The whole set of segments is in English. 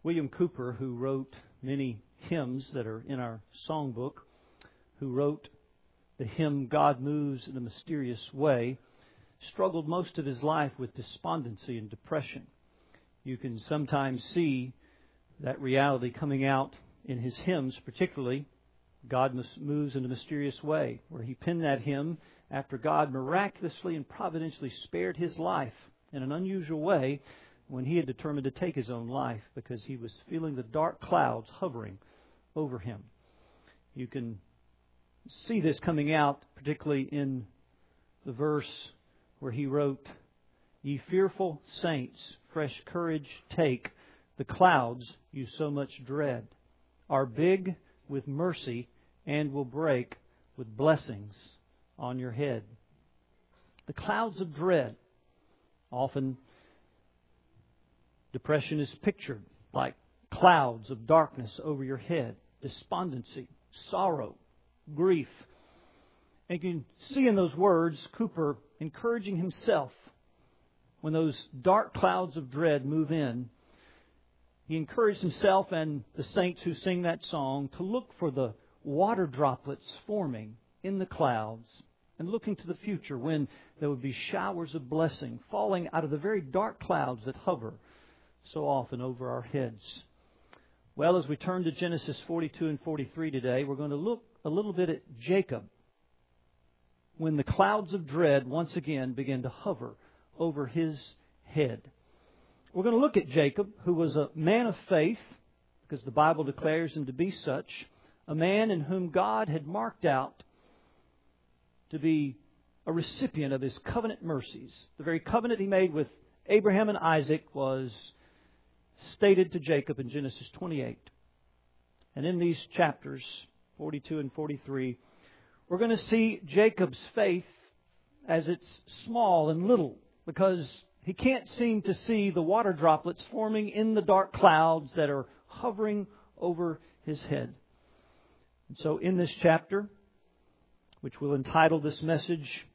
William Cooper, who wrote many hymns that are in our songbook, who wrote the hymn God Moves in a Mysterious Way, struggled most of his life with despondency and depression. You can sometimes see that reality coming out in his hymns, particularly God Moves in a Mysterious Way, where he penned that hymn after God miraculously and providentially spared his life in an unusual way when he had determined to take his own life because he was feeling the dark clouds hovering over him. You can see this coming out particularly in the verse where he wrote, "Ye fearful saints, fresh courage take, the clouds you so much dread are big with mercy and will break with blessings on your head." The clouds of dread. Often depression is pictured like clouds of darkness over your head, despondency, sorrow, grief. And you can see in those words Cooper encouraging himself when those dark clouds of dread move in. He encouraged himself and the saints who sing that song to look for the water droplets forming in the clouds and looking to the future when there would be showers of blessing falling out of the very dark clouds that hover so often over our heads. Well, as we turn to Genesis 42 and 43 today, we're going to look a little bit at Jacob when the clouds of dread once again begin to hover over his head. We're going to look at Jacob, who was a man of faith, because the Bible declares him to be such, a man in whom God had marked out to be a recipient of His covenant mercies. The very covenant He made with Abraham and Isaac was stated to Jacob in Genesis 28. And in these chapters, 42 and 43, we're going to see Jacob's faith as it's small and little, because he can't seem to see the water droplets forming in the dark clouds that are hovering over his head. And so in this chapter, which we'll entitle this message,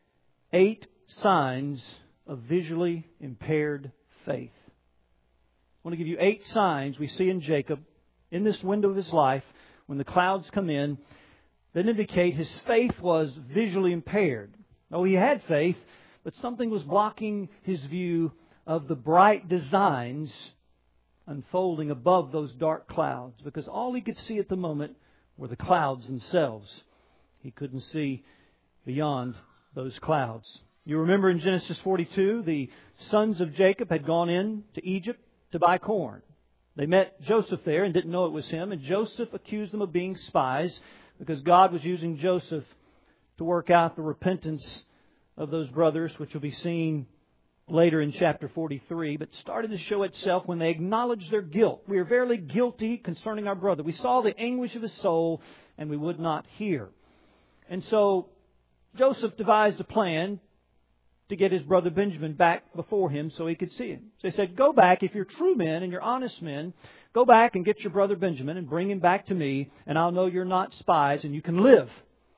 8 Signs of Visually Impaired Faith. I want to give you 8 signs we see in Jacob in this window of his life when the clouds come in that indicate his faith was visually impaired. Oh, he had faith, but something was blocking his view of the bright designs unfolding above those dark clouds, because all he could see at the moment were the clouds themselves. He couldn't see beyond those clouds. You remember in Genesis 42, the sons of Jacob had gone in to Egypt to buy corn. They met Joseph there and didn't know it was him, and Joseph accused them of being spies because God was using Joseph to work out the repentance of those brothers, which will be seen later in chapter 43, but started to show itself when they acknowledged their guilt. We are verily guilty concerning our brother. We saw the anguish of his soul, and we would not hear. And so Joseph devised a plan to get his brother Benjamin back before him so he could see him. So he said, "Go back, if you're true men and you're honest men, go back and get your brother Benjamin and bring him back to me, and I'll know you're not spies and you can live."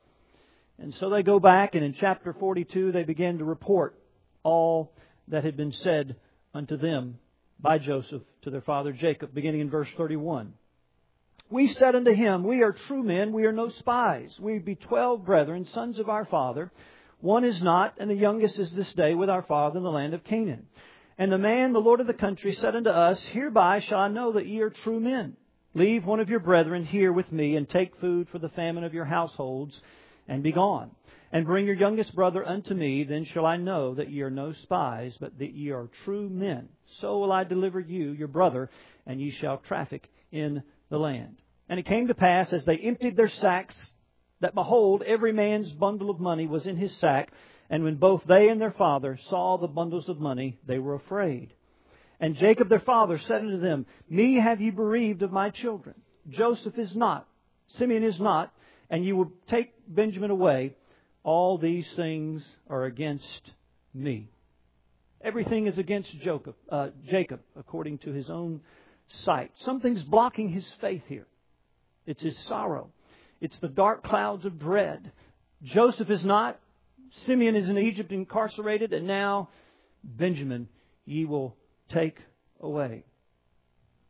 And so they go back, and in chapter 42 they begin to report all that had been said unto them by Joseph to their father Jacob, beginning in verse 31. "We said unto him, We are true men, we are no spies. We be 12 brethren, sons of our father. One is not, and the youngest is this day with our father in the land of Canaan. And the man, the Lord of the country, said unto us, Hereby shall I know that ye are true men. Leave one of your brethren here with me, and take food for the famine of your households, and be gone. And bring your youngest brother unto me, then shall I know that ye are no spies, but that ye are true men. So will I deliver you, your brother, and ye shall traffic in the land. And it came to pass, as they emptied their sacks, that behold, every man's bundle of money was in his sack. And when both they and their father saw the bundles of money, they were afraid. And Jacob their father said unto them, Me have ye bereaved of my children. Joseph is not, Simeon is not, and ye will take Benjamin away. All these things are against me." Everything is against Jacob, according to his own sight. Something's blocking his faith here. It's his sorrow. It's the dark clouds of dread. Joseph is not. Simeon is in Egypt incarcerated. And now Benjamin ye will take away.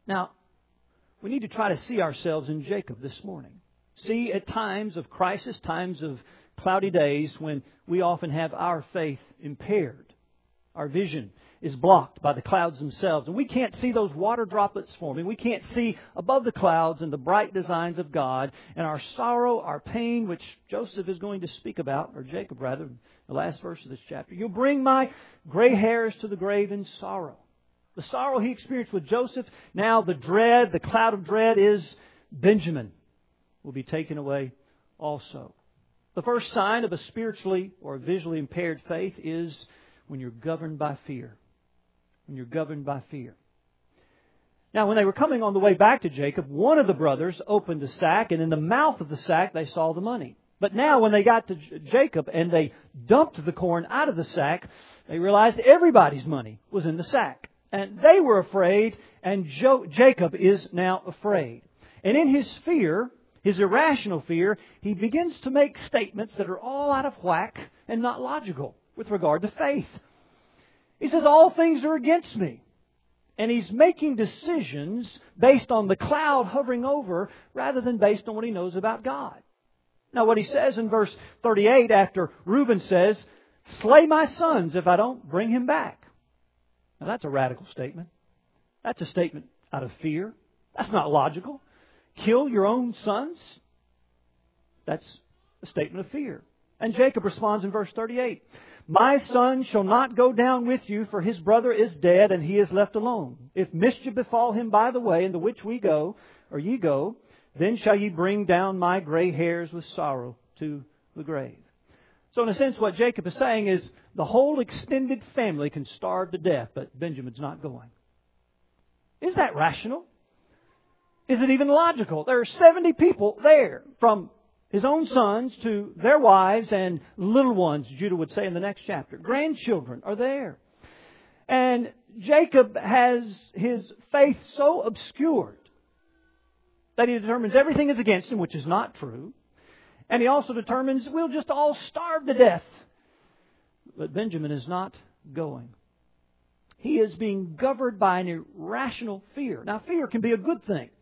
Now, we need to try to see ourselves in Jacob this morning. See, at times of crisis, times of cloudy days, when we often have our faith impaired. Our vision is blocked by the clouds themselves, and we can't see those water droplets forming. We can't see above the clouds and the bright designs of God, and our sorrow, our pain, which Joseph is going to speak about, or Jacob rather, in the last verse of this chapter. You'll bring my gray hairs to the grave in sorrow. The sorrow he experienced with Joseph, now the dread, the cloud of dread is Benjamin will be taken away also. The first sign of a spiritually or visually impaired faith is when you're governed by fear. When you're governed by fear. Now, when they were coming on the way back to Jacob, one of the brothers opened the sack, and in the mouth of the sack they saw the money. But now when they got to Jacob and they dumped the corn out of the sack, they realized everybody's money was in the sack. And they were afraid, and Jacob is now afraid. And in his fear, his irrational fear, he begins to make statements that are all out of whack and not logical with regard to faith. He says, all things are against me. And he's making decisions based on the cloud hovering over rather than based on what he knows about God. Now what he says in verse 38 after Reuben says, slay my sons if I don't bring him back. Now that's a radical statement. That's a statement out of fear. That's not logical. Kill your own sons? That's a statement of fear. And Jacob responds in verse 38. My son shall not go down with you, for his brother is dead, and he is left alone. If mischief befall him by the way into which we go, or ye go, then shall ye bring down my gray hairs with sorrow to the grave. So in a sense, what Jacob is saying is the whole extended family can starve to death, but Benjamin's not going. Is that rational? Is it even logical? There are 70 people there, from his own sons to their wives and little ones, Judah would say in the next chapter. Grandchildren are there. And Jacob has his faith so obscured that he determines everything is against him, which is not true. And he also determines we'll just all starve to death. But Benjamin is not going. He is being governed by an irrational fear. Now, fear can be a good thing.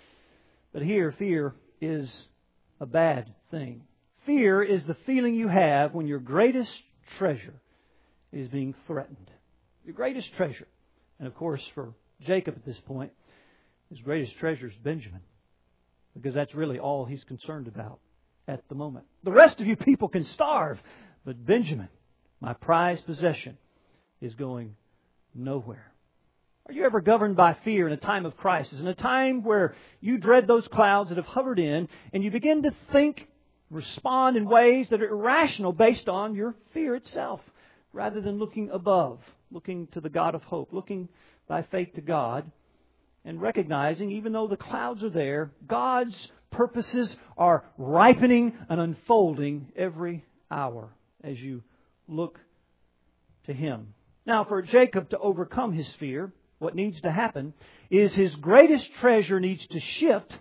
But here, fear is a bad thing. Fear is the feeling you have when your greatest treasure is being threatened. Your greatest treasure. And of course, for Jacob at this point, his greatest treasure is Benjamin. Because that's really all he's concerned about at the moment. The rest of you people can starve. But Benjamin, my prized possession, is going nowhere. Are you ever governed by fear in a time of crisis? In a time where you dread those clouds that have hovered in and you begin to think, respond in ways that are irrational based on your fear itself, rather than looking above, looking to the God of hope, looking by faith to God, and recognizing, even though the clouds are there, God's purposes are ripening and unfolding every hour as you look to Him. Now, for Jacob to overcome his fear, what needs to happen is his greatest treasure needs to shift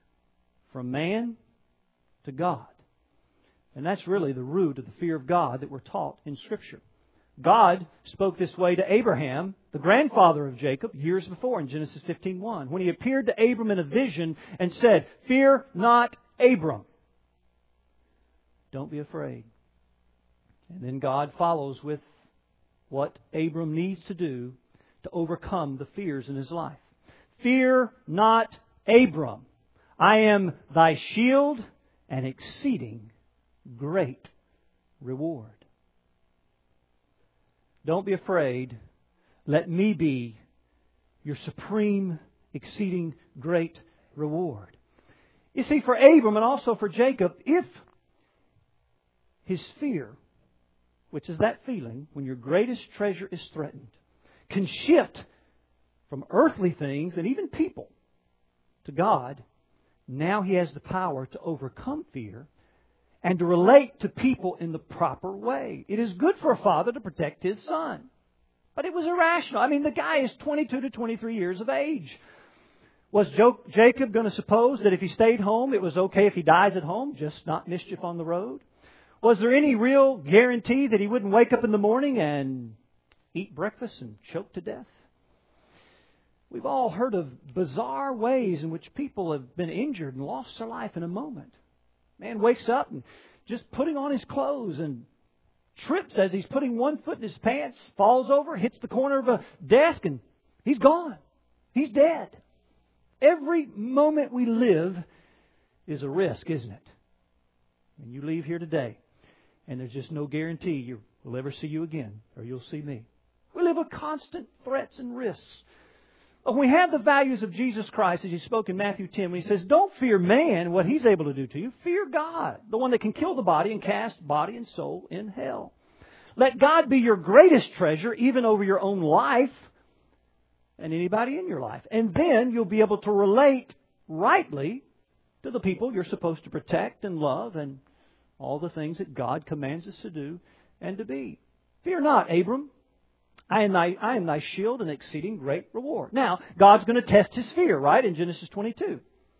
from man to God. And that's really the root of the fear of God that we're taught in Scripture. God spoke this way to Abraham, the grandfather of Jacob, years before in Genesis 15:1, when He appeared to Abram in a vision and said, "Fear not, Abram. Don't be afraid." And then God follows with what Abram needs to do to overcome the fears in his life. Fear not, Abram. I am thy shield and exceeding great reward. Don't be afraid. Let me be your supreme, exceeding great reward. You see, for Abram and also for Jacob, if his fear, which is that feeling when your greatest treasure is threatened, can shift from earthly things and even people to God, now he has the power to overcome fear and to relate to people in the proper way. It is good for a father to protect his son. But it was irrational. I mean, the guy is 22 to 23 years of age. Was Jacob going to suppose that if he stayed home, it was okay if he dies at home, just not mischief on the road? Was there any real guarantee that he wouldn't wake up in the morning and eat breakfast and choke to death? We've all heard of bizarre ways in which people have been injured and lost their life in a moment. Man wakes up and just putting on his clothes and trips as he's putting one foot in his pants, falls over, hits the corner of a desk, and he's gone. He's dead. Every moment we live is a risk, isn't it? And you leave here today, and there's just no guarantee we'll ever see you again, or you'll see me. We live with constant threats and risks. But when we have the values of Jesus Christ, as He spoke in Matthew 10, when He says, don't fear man, what he's able to do to you. Fear God, the one that can kill the body and cast body and soul in hell. Let God be your greatest treasure, even over your own life and anybody in your life. And then you'll be able to relate rightly to the people you're supposed to protect and love and all the things that God commands us to do and to be. Fear not, Abram. I am thy shield and exceeding great reward. Now, God's going to test his fear, right, in Genesis 22.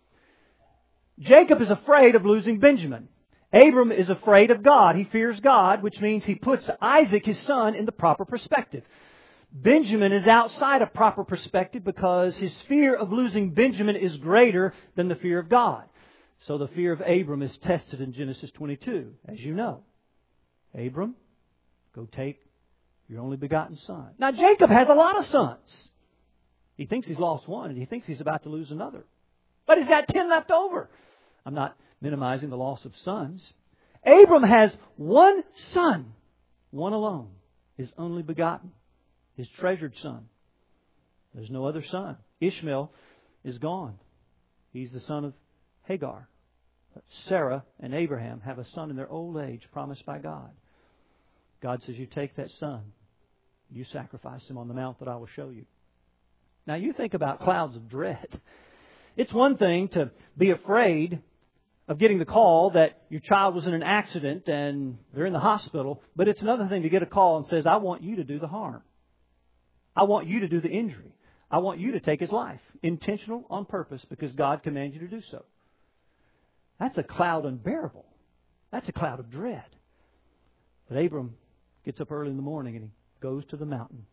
Jacob is afraid of losing Benjamin. Abram is afraid of God. He fears God, which means he puts Isaac, his son, in the proper perspective. Benjamin is outside of proper perspective because his fear of losing Benjamin is greater than the fear of God. So the fear of Abram is tested in Genesis 22, as you know. Abram, go take your only begotten son. Now Jacob has a lot of sons. He thinks he's lost one and he thinks he's about to lose another. But he's got 10 left over. I'm not minimizing the loss of sons. Abram has one son, one alone, his only begotten, his treasured son. There's no other son. Ishmael is gone. He's the son of Hagar. But Sarah and Abraham have a son in their old age promised by God. God says, you take that son, you sacrifice him on the mount that I will show you. Now you think about clouds of dread. It's one thing to be afraid of getting the call that your child was in an accident and they're in the hospital, but it's another thing to get a call and says, I want you to do the harm. I want you to do the injury. I want you to take his life. Intentional, on purpose, because God commands you to do so. That's a cloud unbearable. That's a cloud of dread. But Abram gets up early in the morning and he goes to the mountain.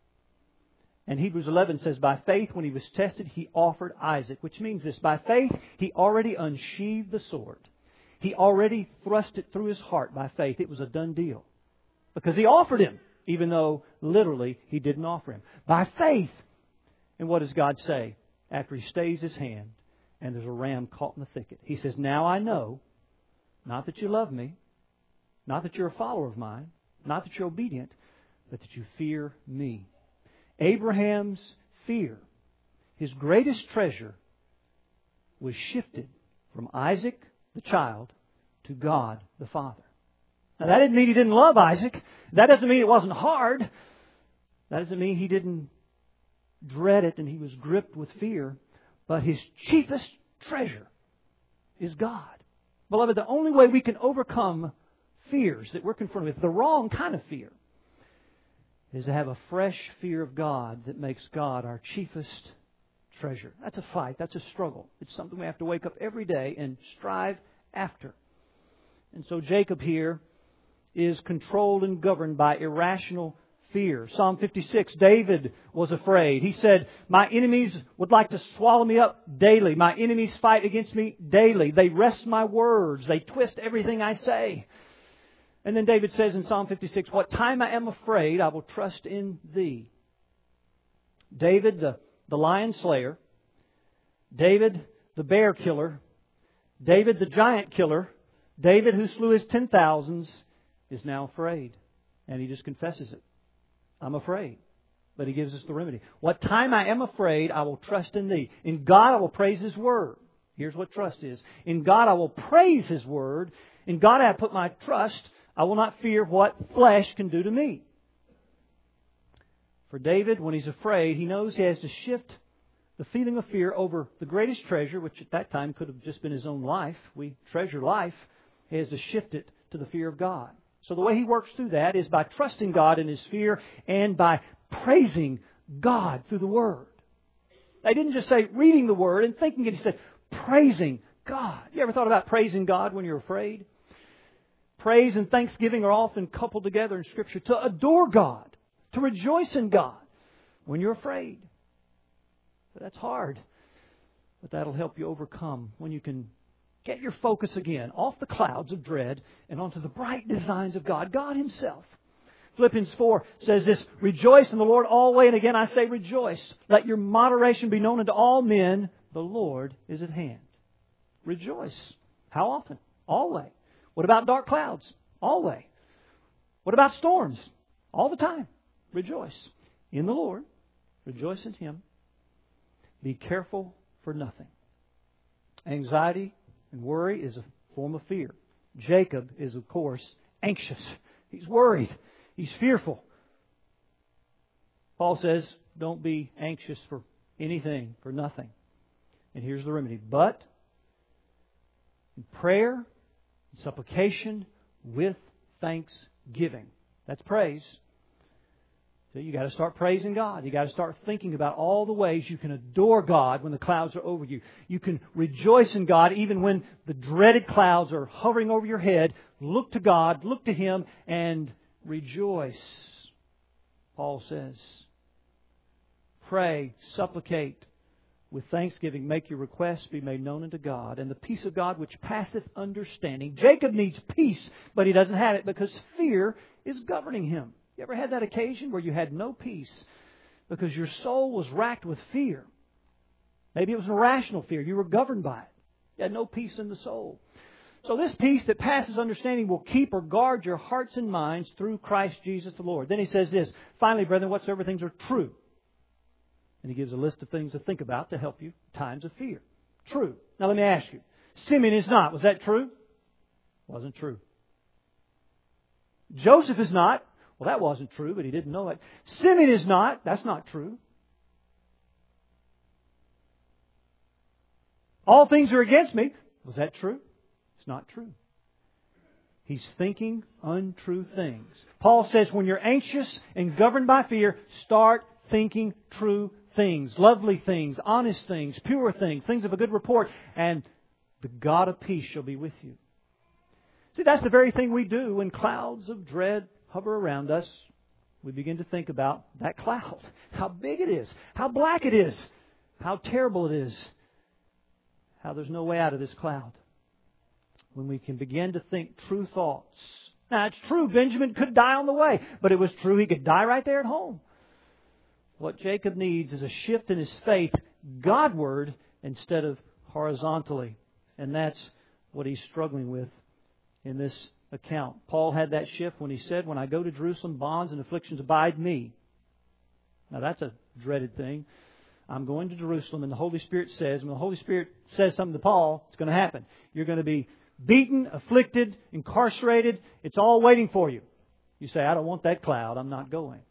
And Hebrews 11 says, by faith, when he was tested, he offered Isaac, which means this. By faith, he already unsheathed the sword. He already thrust it through his heart by faith. It was a done deal. Because he offered him, even though literally he didn't offer him. By faith. And what does God say after he stays his hand and there's a ram caught in the thicket? He says, now I know, not that you love me, not that you're a follower of mine, not that you're obedient, but that you fear me. Abraham's fear, his greatest treasure, was shifted from Isaac, the child, to God, the Father. Now that didn't mean he didn't love Isaac. That doesn't mean it wasn't hard. That doesn't mean he didn't dread it and he was gripped with fear. But his chiefest treasure is God. Beloved, the only way we can overcome fears that we're confronted with, the wrong kind of fear, is to have a fresh fear of God that makes God our chiefest treasure. That's a fight. That's a struggle. It's something we have to wake up every day and strive after. And so Jacob here is controlled and governed by irrational fear. Psalm 56, David was afraid. He said, my enemies would like to swallow me up daily. My enemies fight against me daily. They wrest my words. They twist everything I say. And then David says in Psalm 56, what time I am afraid, I will trust in Thee. David, the lion slayer. David, the bear killer. David, the giant killer. David, who slew his 10,000s, is now afraid. And he just confesses it. I'm afraid. But he gives us the remedy. What time I am afraid, I will trust in Thee. In God I will praise His Word. Here's what trust is. In God I will praise His Word. In God I have put my trust. I will not fear what flesh can do to me. For David, when he's afraid, he knows he has to shift the feeling of fear over the greatest treasure, which at that time could have just been his own life. We treasure life. He has to shift it to the fear of God. So the way he works through that is by trusting God in his fear and by praising God through the Word. They didn't just say reading the Word and thinking it. He said praising God. You ever thought about praising God when you're afraid? Praise and thanksgiving are often coupled together in Scripture to adore God, to rejoice in God when you're afraid. That's hard. But that'll help you overcome when you can get your focus again off the clouds of dread and onto the bright designs of God, God Himself. Philippians 4 says this, "Rejoice in the Lord always," and again I say rejoice. "Let your moderation be known unto all men. The Lord is at hand." Rejoice. How often? Always. What about dark clouds? Always. What about storms? All the time. Rejoice in the Lord. Rejoice in Him. Be careful for nothing. Anxiety and worry is a form of fear. Jacob is, of course, anxious. He's worried. He's fearful. Paul says, don't be anxious for anything, for nothing. And here's the remedy. But in prayer and supplication with thanksgiving. That's praise. So you got to start praising God. You got to start thinking about all the ways you can adore God when the clouds are over you. You can rejoice in God even when the dreaded clouds are hovering over your head. Look to God, look to Him, and rejoice. Paul says, pray, supplicate with thanksgiving. Make your requests be made known unto God. And the peace of God which passeth understanding. Jacob needs peace, but he doesn't have it because fear is governing him. You ever had that occasion where you had no peace because your soul was racked with fear? Maybe it was an irrational fear. You were governed by it. You had no peace in the soul. So this peace that passes understanding will keep or guard your hearts and minds through Christ Jesus the Lord. Then he says this, finally, brethren, whatsoever things are true. And he gives a list of things to think about to help you in times of fear. True. Now let me ask you, Simeon is not. Was that true? Wasn't true. Joseph is not. Well, that wasn't true, but he didn't know it. Simeon is not. That's not true. All things are against me. Was that true? It's not true. He's thinking untrue things. Paul says when you're anxious and governed by fear, start thinking true things, lovely things, honest things, pure things, things of a good report, and the God of peace shall be with you. See, that's the very thing we do when clouds of dread hover around us. We begin to think about that cloud, how big it is, how black it is, how terrible it is, how there's no way out of this cloud. When we can begin to think true thoughts. Now, it's true Benjamin could die on the way, but it was true he could die right there at home. What Jacob needs is a shift in his faith Godward instead of horizontally. And that's what he's struggling with in this account. Paul had that shift when he said, when I go to Jerusalem, bonds and afflictions abide me. Now that's a dreaded thing. I'm going to Jerusalem, and the Holy Spirit says, when the Holy Spirit says something to Paul, it's going to happen. You're going to be beaten, afflicted, incarcerated. It's all waiting for you. You say, I don't want that cloud. I'm not going.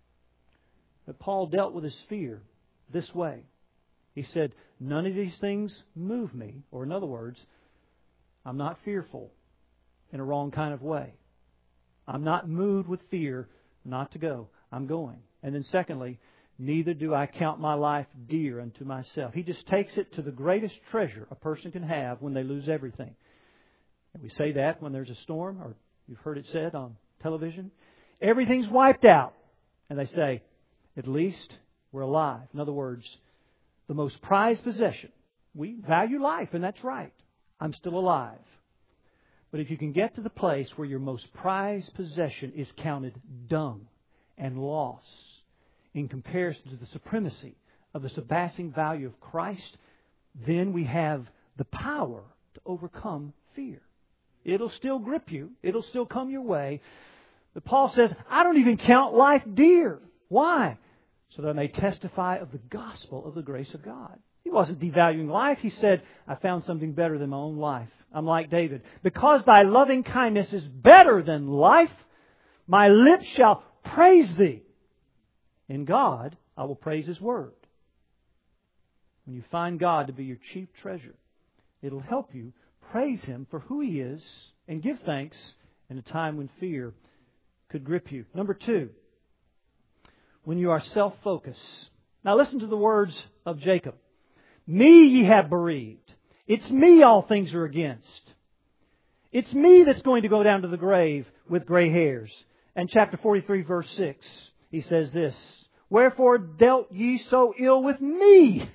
But Paul dealt with his fear this way. He said, none of these things move me. Or in other words, I'm not fearful in a wrong kind of way. I'm not moved with fear not to go. I'm going. And then secondly, neither do I count my life dear unto myself. He just takes it to the greatest treasure a person can have when they lose everything. And we say that when there's a storm, or you've heard it said on television. Everything's wiped out. And they say, at least we're alive. In other words, the most prized possession. We value life, and that's right. I'm still alive. But if you can get to the place where your most prized possession is counted dung and loss in comparison to the supremacy of the surpassing value of Christ, then we have the power to overcome fear. It'll still grip you. It'll still come your way. But Paul says, I don't even count life dear. Why? So that I may testify of the gospel of the grace of God. He wasn't devaluing life. He said, I found something better than my own life. I'm like David. Because thy loving kindness is better than life, my lips shall praise thee. In God, I will praise His Word. When you find God to be your chief treasure, it'll help you praise Him for who He is and give thanks in a time when fear could grip you. Number 2, when you are self-focused. Now listen to the words of Jacob. Me ye have bereaved. It's me all things are against. It's me that's going to go down to the grave with gray hairs. And chapter 43 verse 6, he says this, Wherefore dealt ye so ill with me?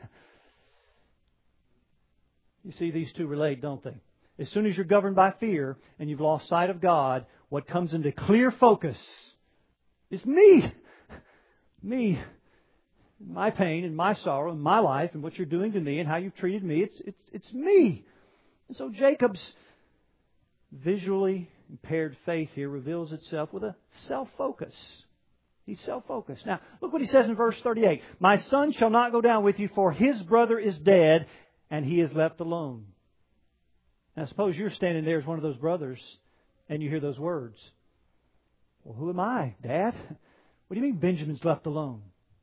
You see, these two relate, don't they? As soon as you're governed by fear and you've lost sight of God, what comes into clear focus is me. Me. My pain and my sorrow and my life and what you're doing to me and how you've treated me. It's me. And so Jacob's visually impaired faith here reveals itself with a self-focus. He's self-focused. Now, look what he says in verse 38. My son shall not go down with you, for his brother is dead, and he is left alone. Now, suppose you're standing there as one of those brothers, and you hear those words. Well, who am I, Dad? What do you mean Benjamin's left alone?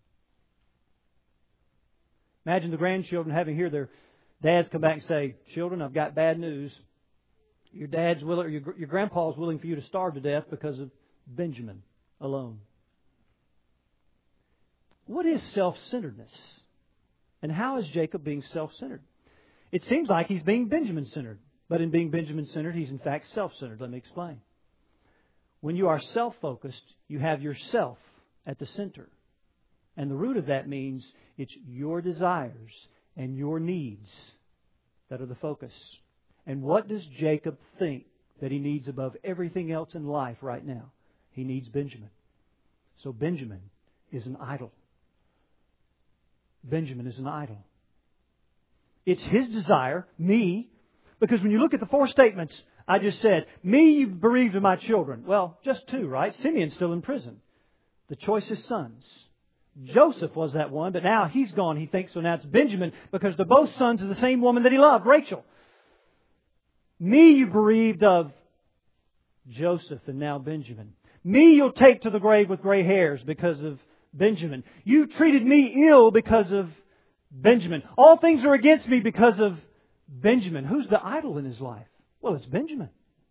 Imagine the grandchildren having heard their dads come back and say, children, I've got bad news. Your dad's willing, or your grandpa's willing for you to starve to death because of Benjamin alone. What is self-centeredness? And how is Jacob being self-centered? It seems like he's being Benjamin-centered. But in being Benjamin-centered, he's in fact self-centered. Let me explain. When you are self-focused, you have yourself at the center. And the root of that means it's your desires and your needs that are the focus. And what does Jacob think that he needs above everything else in life right now? He needs Benjamin. So Benjamin is an idol. Benjamin is an idol. It's his desire, me, because when you look at the four statements I just said, me you bereaved of my children. Well, just two, right? Simeon's still in prison. The choice is sons. Joseph was that one, but now he's gone. He thinks, so now it's Benjamin, because they're both sons of the same woman that he loved, Rachel. Me you bereaved of Joseph and now Benjamin. Me you'll take to the grave with gray hairs because of Benjamin. You treated me ill because of Benjamin. All things are against me because of Benjamin. Who's the idol in his life? Well, it's Benjamin.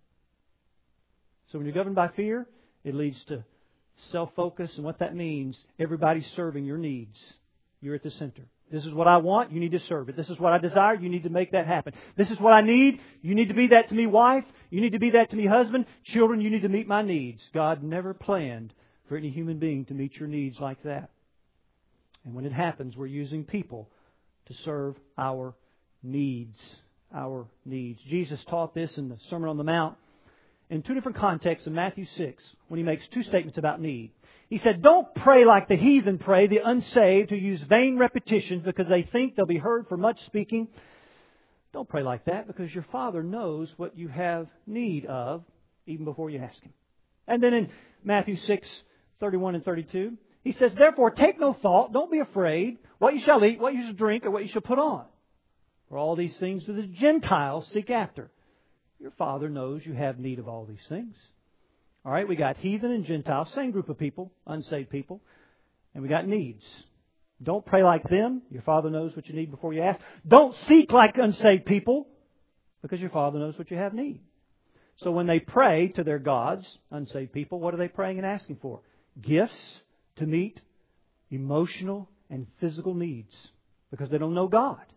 So when you're governed by fear, it leads to self-focus. And what that means, everybody's serving your needs. You're at the center. This is what I want, you need to serve it. This is what I desire, you need to make that happen. This is what I need, you need to be that to me, wife. You need to be that to me, husband. Children, you need to meet my needs. God never planned for any human being to meet your needs like that. And when it happens, we're using people to serve our needs. Our needs. Jesus taught this in the Sermon on the Mount in two different contexts in Matthew 6 when He makes two statements about need. He said, don't pray like the heathen pray, the unsaved, who use vain repetitions because they think they'll be heard for much speaking. Don't pray like that, because your Father knows what you have need of even before you ask Him. And then in Matthew 6:31 and 32, He says, therefore take no thought, don't be afraid, what you shall eat, what you shall drink, or what you shall put on. For all these things do the Gentiles seek after. Your Father knows you have need of all these things. All right, we got heathen and Gentiles, same group of people, unsaved people, and we got needs. Don't pray like them. Your Father knows what you need before you ask. Don't seek like unsaved people, because your Father knows what you have need. So when they pray to their gods, unsaved people, what are they praying and asking for? Gifts to meet emotional and physical needs, because they don't know God.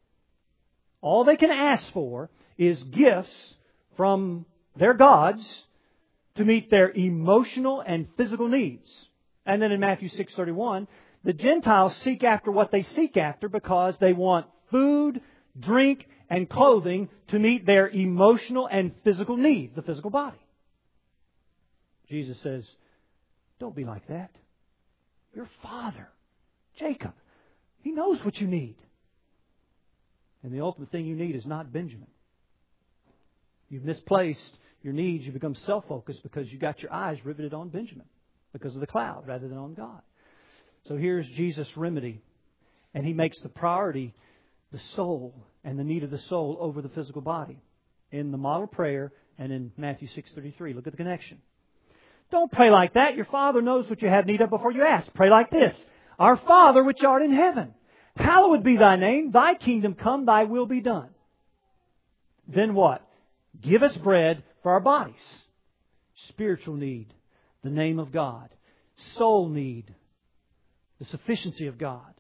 All they can ask for is gifts from their gods to meet their emotional and physical needs. And then in Matthew 6:31, the Gentiles seek after what they seek after because they want food, drink, and clothing to meet their emotional and physical needs, the physical body. Jesus says, don't be like that. Your Father, Jacob, He knows what you need. And the ultimate thing you need is not Benjamin. You've misplaced your needs. You become self-focused because you got your eyes riveted on Benjamin because of the cloud rather than on God. So here's Jesus' remedy. And He makes the priority the soul and the need of the soul over the physical body in the model prayer and in Matthew 6:33. Look at the connection. Don't pray like that. Your Father knows what you have need of before you ask. Pray like this. Our Father which art in heaven, hallowed be Thy name. Thy kingdom come. Thy will be done. Then what? Give us bread for our bodies. Spiritual need, the name of God. Soul need, the sufficiency of God.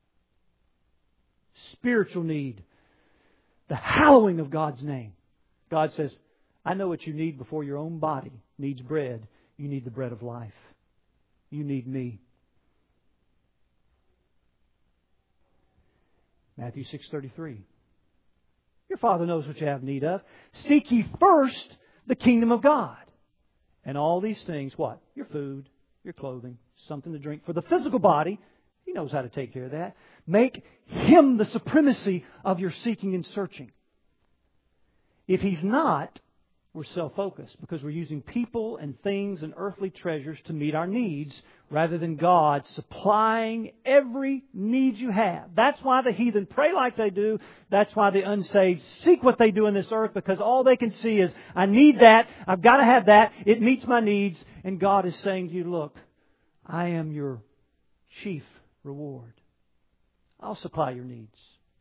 Spiritual need, the hallowing of God's name. God says, I know what you need before your own body needs bread. You need the bread of life. You need me. Matthew 6:33. Your Father knows what you have need of. Seek ye first the kingdom of God. And all these things, what? Your food, your clothing, something to drink. For the physical body, He knows how to take care of that. Make Him the supremacy of your seeking and searching. If He's not, we're self-focused because we're using people and things and earthly treasures to meet our needs rather than God supplying every need you have. That's why the heathen pray like they do. That's why the unsaved seek what they do in this earth, because all they can see is, I need that. I've got to have that. It meets my needs. And God is saying to you, look, I am your chief reward. I'll supply your needs.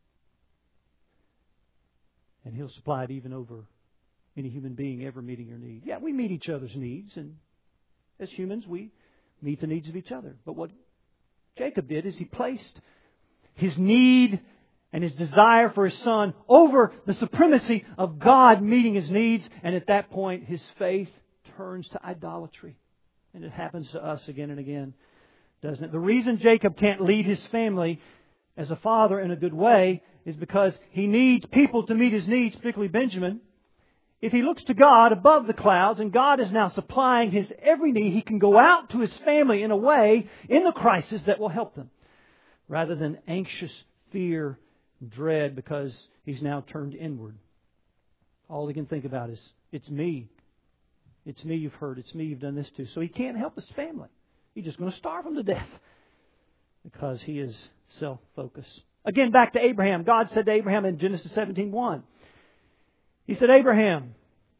And He'll supply it even over any human being ever meeting your need. Yeah, we meet each other's needs, and as humans, we meet the needs of each other. But what Jacob did is he placed his need and his desire for his son over the supremacy of God meeting his needs, and at that point, his faith turns to idolatry. And it happens to us again and again, doesn't it? The reason Jacob can't lead his family as a father in a good way is because he needs people to meet his needs, particularly Benjamin. If he looks to God above the clouds and God is now supplying his every need, he can go out to his family in a way in the crisis that will help them, rather than anxious fear, dread, because he's now turned inward. All he can think about is, it's me. It's me you've hurt. It's me you've done this to. So he can't help his family. He's just going to starve them to death because he is self-focused. Again, back to Abraham. God said to Abraham in Genesis 17:1, He said, Abraham,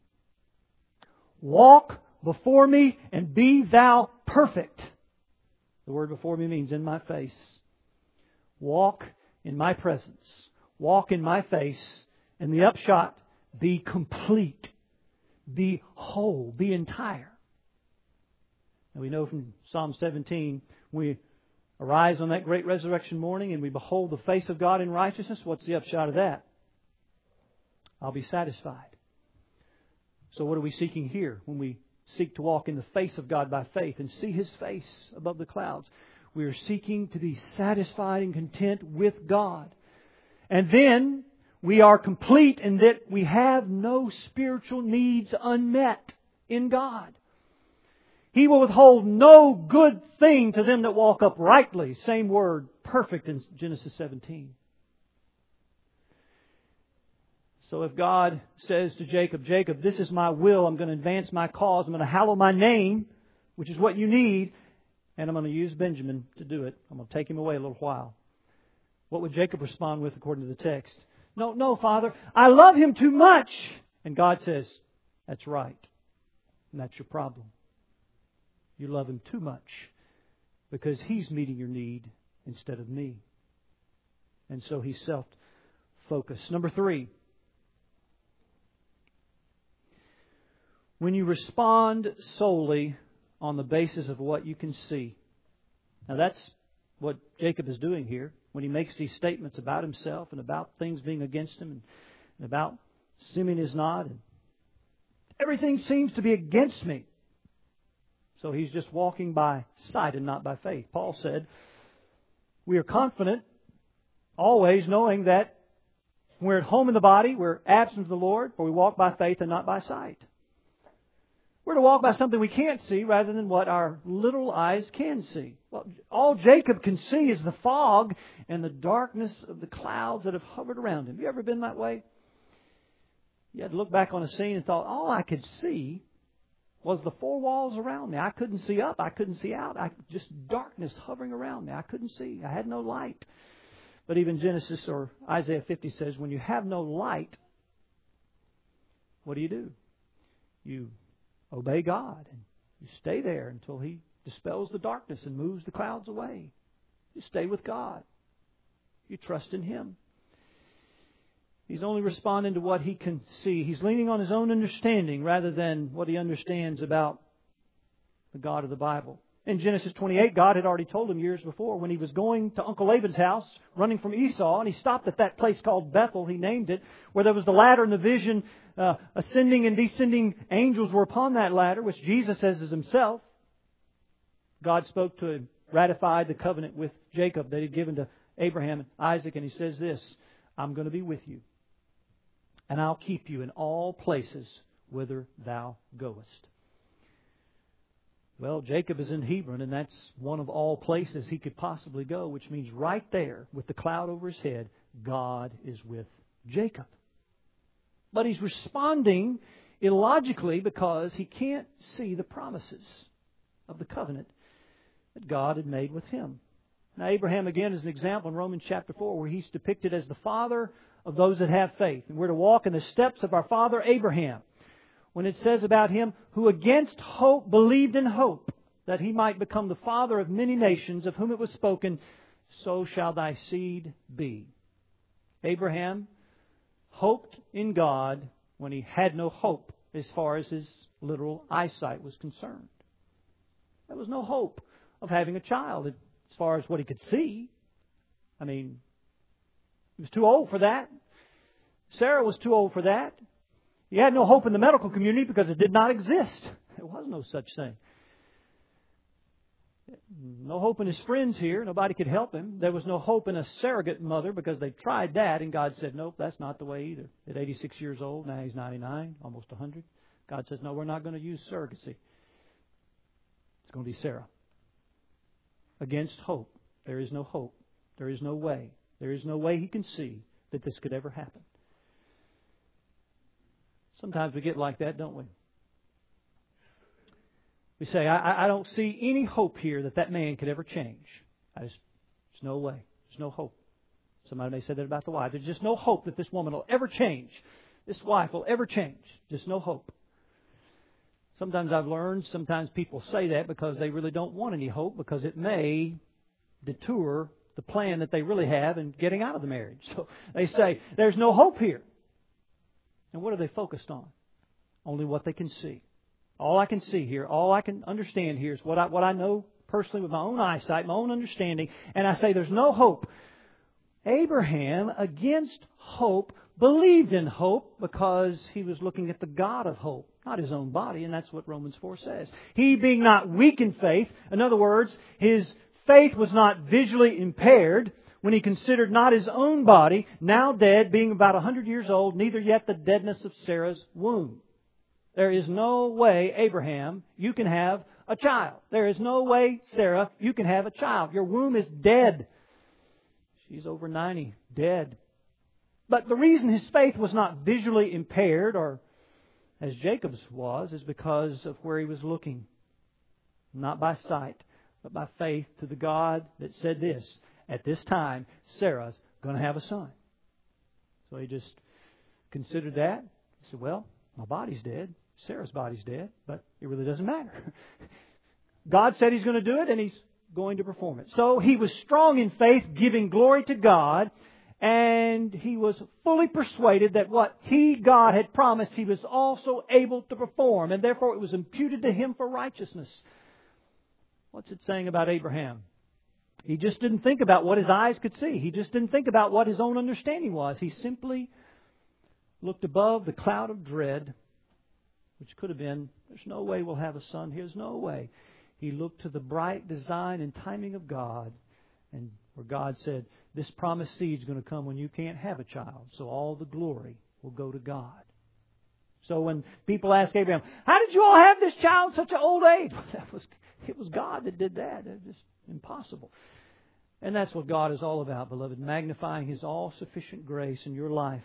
walk before me and be thou perfect. The word before me means in my face. Walk in my presence. Walk in my face. And the upshot, be complete. Be whole. Be entire. And we know from Psalm 17, we arise on that great resurrection morning and we behold the face of God in righteousness. What's the upshot of that? I'll be satisfied. So what are we seeking here when we seek to walk in the face of God by faith and see His face above the clouds? We are seeking to be satisfied and content with God. And then we are complete in that we have no spiritual needs unmet in God. He will withhold no good thing to them that walk uprightly. Same word, perfect, in Genesis 17. So if God says to Jacob, Jacob, this is my will, I'm going to advance my cause, I'm going to hallow my name, which is what you need, and I'm going to use Benjamin to do it. I'm going to take him away a little while. What would Jacob respond with according to the text? No, Father, I love him too much. And God says, that's right. And that's your problem. You love him too much because he's meeting your need instead of me. And so he's self-focused. Number 3. When you respond solely on the basis of what you can see. Now that's what Jacob is doing here when he makes these statements about himself and about things being against him and about Simeon is not. And everything seems to be against me. So he's just walking by sight and not by faith. Paul said, we are confident always knowing that when we're at home in the body, we're absent from the Lord, for we walk by faith and not by sight. We're to walk by something we can't see rather than what our little eyes can see. Well, all Jacob can see is the fog and the darkness of the clouds that have hovered around him. Have you ever been that way? You had to look back on a scene and thought, all I could see was the 4 walls around me. I couldn't see up. I couldn't see out. Just darkness hovering around me. I couldn't see. I had no light. But even Genesis or Isaiah 50 says, when you have no light, what do? You obey God and you stay there until He dispels the darkness and moves the clouds away. You stay with God. You trust in Him. He's only responding to what he can see. He's leaning on his own understanding rather than what he understands about the God of the Bible. In Genesis 28, God had already told him years before when he was going to Uncle Laban's house, running from Esau, and he stopped at that place called Bethel, he named it, where there was the ladder and the vision, ascending and descending angels were upon that ladder, which Jesus says is Himself. God spoke to him, ratified the covenant with Jacob that He'd given to Abraham and Isaac, and He says this, I'm going to be with you, and I'll keep you in all places whither thou goest. Well, Jacob is in Hebron, and that's one of all places he could possibly go, which means right there, with the cloud over his head, God is with Jacob. But he's responding illogically because he can't see the promises of the covenant that God had made with him. Now, Abraham, again, is an example in Romans chapter 4 where he's depicted as the father of those that have faith. And we're to walk in the steps of our father Abraham, when it says about him, who against hope believed in hope, that he might become the father of many nations, of whom it was spoken, so shall thy seed be. Abraham hoped in God when he had no hope as far as his literal eyesight was concerned. There was no hope of having a child as far as what he could see. I mean, he was too old for that. Sarah was too old for that. He had no hope in the medical community because it did not exist. There was no such thing. No hope in his friends here. Nobody could help him. There was no hope in a surrogate mother because they tried that, and God said, nope, that's not the way either. At 86 years old, now he's 99, almost 100. God says, no, we're not going to use surrogacy. It's going to be Sarah. Against hope. There is no hope. There is no way. There is no way he can see that this could ever happen. Sometimes we get like that, don't we? We say, I don't see any hope here that man could ever change. There's no way. There's no hope. Somebody may say that about the wife. There's just no hope that this woman will ever change. This wife will ever change. Just no hope. Sometimes I've learned, sometimes people say that because they really don't want any hope, because it may detour the plan that they really have in getting out of the marriage. So they say, there's no hope here. And what are they focused on? Only what they can see. All I can see here, all I can understand here is what I know personally with my own eyesight, my own understanding. And I say there's no hope. Abraham, against hope, believed in hope because he was looking at the God of hope, not his own body. And that's what Romans 4 says. He being not weak in faith, in other words, his faith was not visually impaired, when he considered not his own body, now dead, being about 100 years old, neither yet the deadness of Sarah's womb. There is no way, Abraham, you can have a child. There is no way, Sarah, you can have a child. Your womb is dead. She's over 90, dead. But the reason his faith was not visually impaired, or as Jacob's was, is because of where he was looking. Not by sight, but by faith to the God that said this. At this time, Sarah's going to have a son. So he just considered that. He said, well, my body's dead. Sarah's body's dead. But it really doesn't matter. God said He's going to do it, and He's going to perform it. So he was strong in faith, giving glory to God. And he was fully persuaded that what God had promised, He was also able to perform. And therefore it was imputed to him for righteousness. What's it saying about Abraham? He just didn't think about what his eyes could see. He just didn't think about what his own understanding was. He simply looked above the cloud of dread, which could have been, there's no way we'll have a son. Here's no way. He looked to the bright design and timing of God, and where God said, this promised seed is going to come when you can't have a child. So all the glory will go to God. So when people ask Abraham, how did you all have this child at such an old age? It was God that did that. It's just impossible. And that's what God is all about, beloved. Magnifying His all-sufficient grace in your life.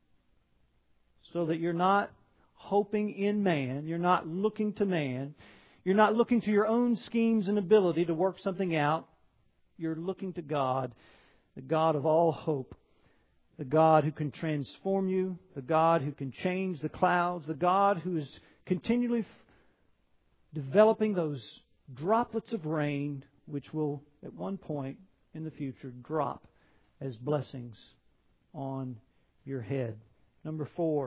So that you're not hoping in man. You're not looking to man. You're not looking to your own schemes and ability to work something out. You're looking to God, the God of all hope. The God who can transform you. The God who can change the clouds. The God who is continually developing those droplets of rain which will, at one point in the future, drop as blessings on your head. Number 4,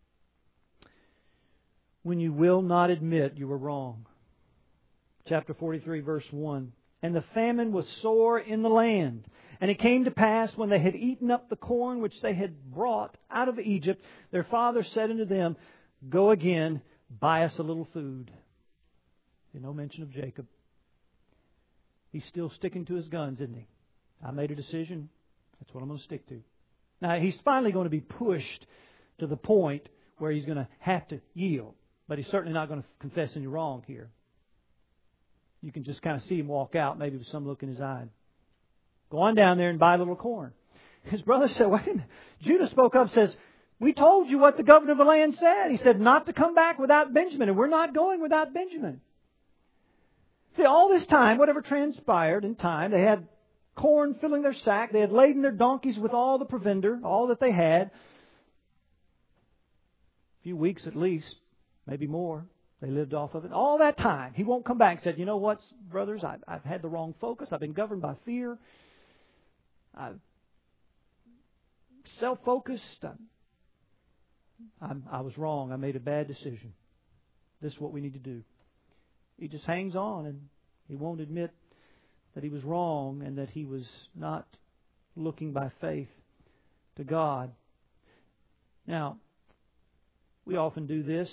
when you will not admit you were wrong. Chapter 43, verse 1. And the famine was sore in the land. And it came to pass, when they had eaten up the corn which they had brought out of Egypt, their father said unto them, Go again, buy us a little food. No mention of Jacob. He's still sticking to his guns, isn't he? I made a decision. That's what I'm going to stick to. Now, he's finally going to be pushed to the point where he's going to have to yield. But he's certainly not going to confess any wrong here. You can just kind of see him walk out, maybe with some look in his eye. Go on down there and buy a little corn. His brother said, wait a minute. Judah spoke up and says, we told you what the governor of the land said. He said not to come back without Benjamin, and we're not going without Benjamin. See, all this time, whatever transpired in time, they had corn filling their sack. They had laden their donkeys with all the provender, all that they had. A few weeks at least, maybe more. They lived off of it. All that time, he won't come back and said, you know what, brothers, I've had the wrong focus. I've been governed by fear. I'm self-focused. I was wrong. I made a bad decision. This is what we need to do. He just hangs on, and he won't admit that he was wrong and that he was not looking by faith to God. Now, we often do this.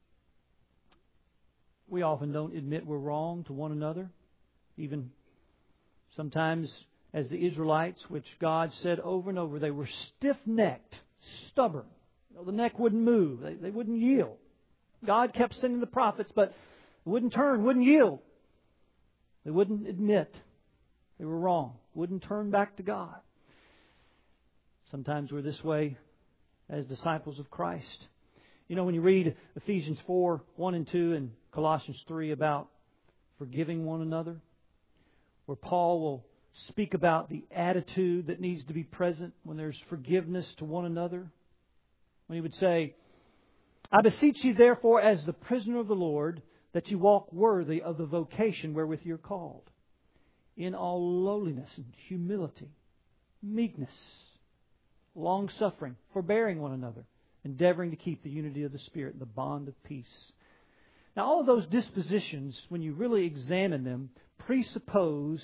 We often don't admit we're wrong to one another. Even sometimes, as the Israelites, which God said over and over, they were stiff-necked, stubborn. The neck wouldn't move. They wouldn't yield. God kept sending the prophets, but wouldn't turn, wouldn't yield. They wouldn't admit they were wrong. Wouldn't turn back to God. Sometimes we're this way as disciples of Christ. You know, when you read Ephesians 4, 1 and 2 and Colossians 3 about forgiving one another, where Paul will speak about the attitude that needs to be present when there's forgiveness to one another. When he would say, I beseech you therefore as the prisoner of the Lord, that you walk worthy of the vocation wherewith you're called, in all lowliness and humility, meekness, long-suffering, forbearing one another, endeavoring to keep the unity of the Spirit and the bond of peace. Now, all of those dispositions, when you really examine them, presuppose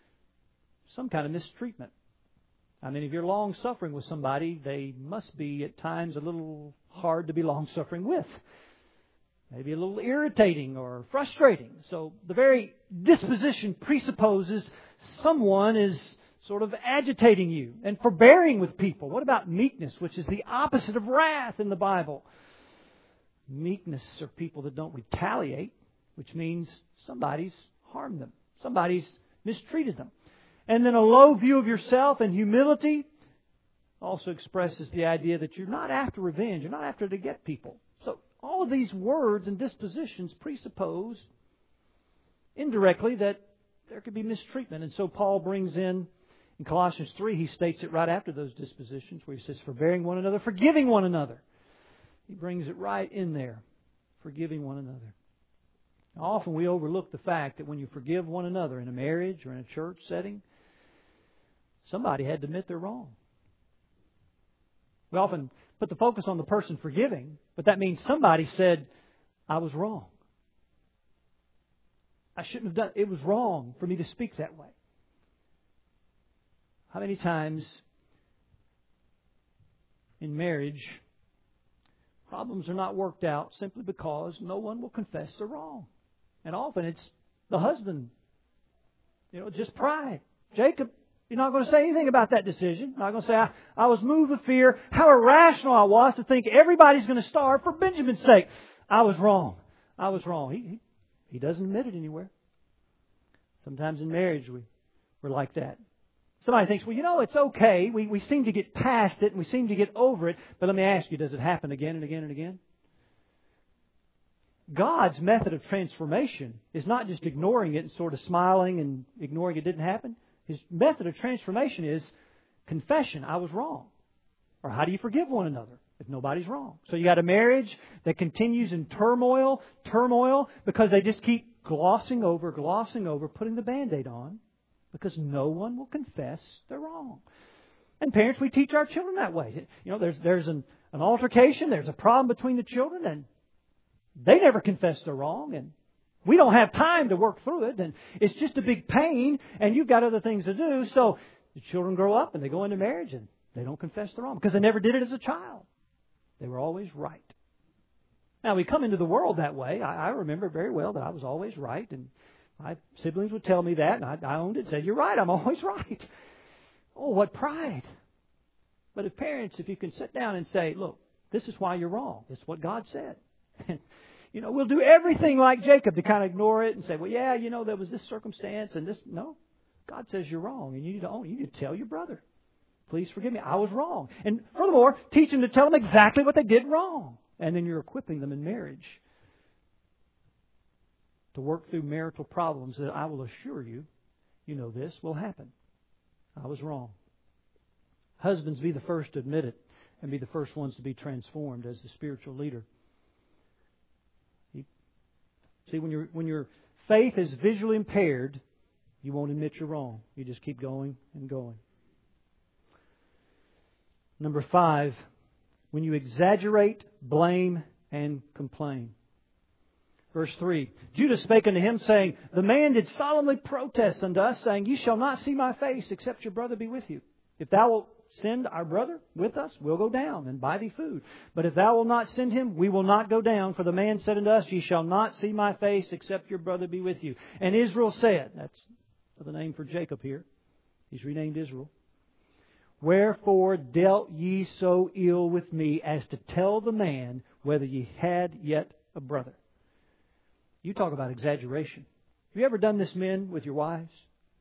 some kind of mistreatment. I mean, if you're long-suffering with somebody, they must be at times a little hard to be long-suffering with. Maybe a little irritating or frustrating. So the very disposition presupposes someone is sort of agitating you and forbearing with people. What about meekness, which is the opposite of wrath in the Bible? Meekness are people that don't retaliate, which means somebody's harmed them. Somebody's mistreated them. And then a low view of yourself and humility also expresses the idea that you're not after revenge. You're not after to get people. So all of these words and dispositions presuppose indirectly that there could be mistreatment. And so Paul brings in Colossians 3, he states it right after those dispositions where he says, forbearing one another, forgiving one another. He brings it right in there, forgiving one another. Now, often we overlook the fact that when you forgive one another in a marriage or in a church setting, somebody had to admit they're wrong. We often put the focus on the person forgiving, but that means somebody said, I was wrong. I shouldn't have done it. It was wrong for me to speak that way. How many times in marriage problems are not worked out simply because no one will confess they're wrong? And often it's the husband, just pride. Jacob, you're not going to say anything about that decision. You're not going to say, I was moved with fear. How irrational I was to think everybody's going to starve for Benjamin's sake. I was wrong. I was wrong. He doesn't admit it anywhere. Sometimes in marriage we're like that. Somebody thinks, well, it's okay. We seem to get past it and we seem to get over it. But let me ask you, does it happen again and again and again? God's method of transformation is not just ignoring it and sort of smiling and ignoring it didn't happen. His method of transformation is confession. I was wrong. Or how do you forgive one another if nobody's wrong? So you got a marriage that continues in turmoil, because they just keep glossing over, putting the Band-Aid on, because no one will confess they're wrong. And parents, we teach our children that way. There's an altercation, there's a problem between the children, and they never confess they're wrong, and we don't have time to work through it, and it's just a big pain, and you've got other things to do. So the children grow up and they go into marriage and they don't confess they're wrong because they never did it as a child. They were always right. Now, we come into the world that way. I remember very well that I was always right, and my siblings would tell me that, and I owned it and said, you're right, I'm always right. Oh, what pride. But if parents, if you can sit down and say, look, this is why you're wrong. This is what God said. We'll do everything like Jacob to kind of ignore it and say, well, yeah, there was this circumstance and this. No. God says you're wrong and you need to own it. You need to tell your brother, please forgive me, I was wrong. And furthermore, teach them to tell them exactly what they did wrong. And then you're equipping them in marriage to work through marital problems that I will assure you, this will happen. I was wrong. Husbands, be the first to admit it and be the first ones to be transformed as the spiritual leader. See, when your faith is visually impaired, you won't admit you're wrong. You just keep going and going. Number 5, when you exaggerate, blame, and complain. Verse 3, Judah spake unto him, saying, the man did solemnly protest unto us, saying, ye shall not see my face, except your brother be with you. If thou wilt send our brother with us, we'll go down and buy thee food. But if thou wilt not send him, we will not go down. For the man said unto us, ye shall not see my face, except your brother be with you. And Israel said, that's the name for Jacob here. He's renamed Israel. Wherefore dealt ye so ill with me as to tell the man whether ye had yet a brother? You talk about exaggeration. Have you ever done this, men, with your wives?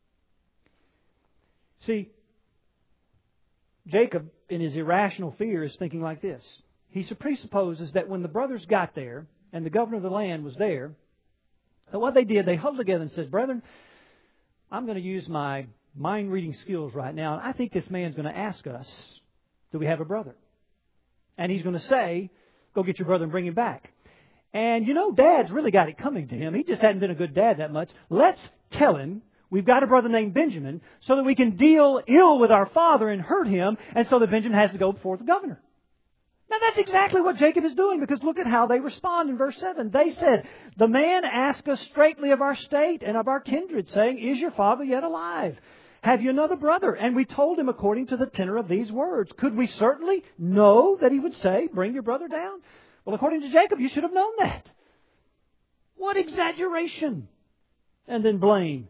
See, Jacob, in his irrational fear, is thinking like this. He presupposes that when the brothers got there and the governor of the land was there, that what they did, they huddled together and said, brethren, I'm going to use my mind-reading skills right now, and I think this man's going to ask us, do we have a brother? And he's going to say, go get your brother and bring him back. And Dad's really got it coming to him. He just hadn't been a good dad that much. Let's tell him we've got a brother named Benjamin so that we can deal ill with our father and hurt him, and so that Benjamin has to go before the governor. Now that's exactly what Jacob is doing, because look at how they respond in verse 7. They said, the man asked us straightly of our state and of our kindred, saying, is your father yet alive? Have you another brother? And we told him according to the tenor of these words. Could we certainly know that he would say, bring your brother down? Well, according to Jacob, you should have known that. What exaggeration! And then blame.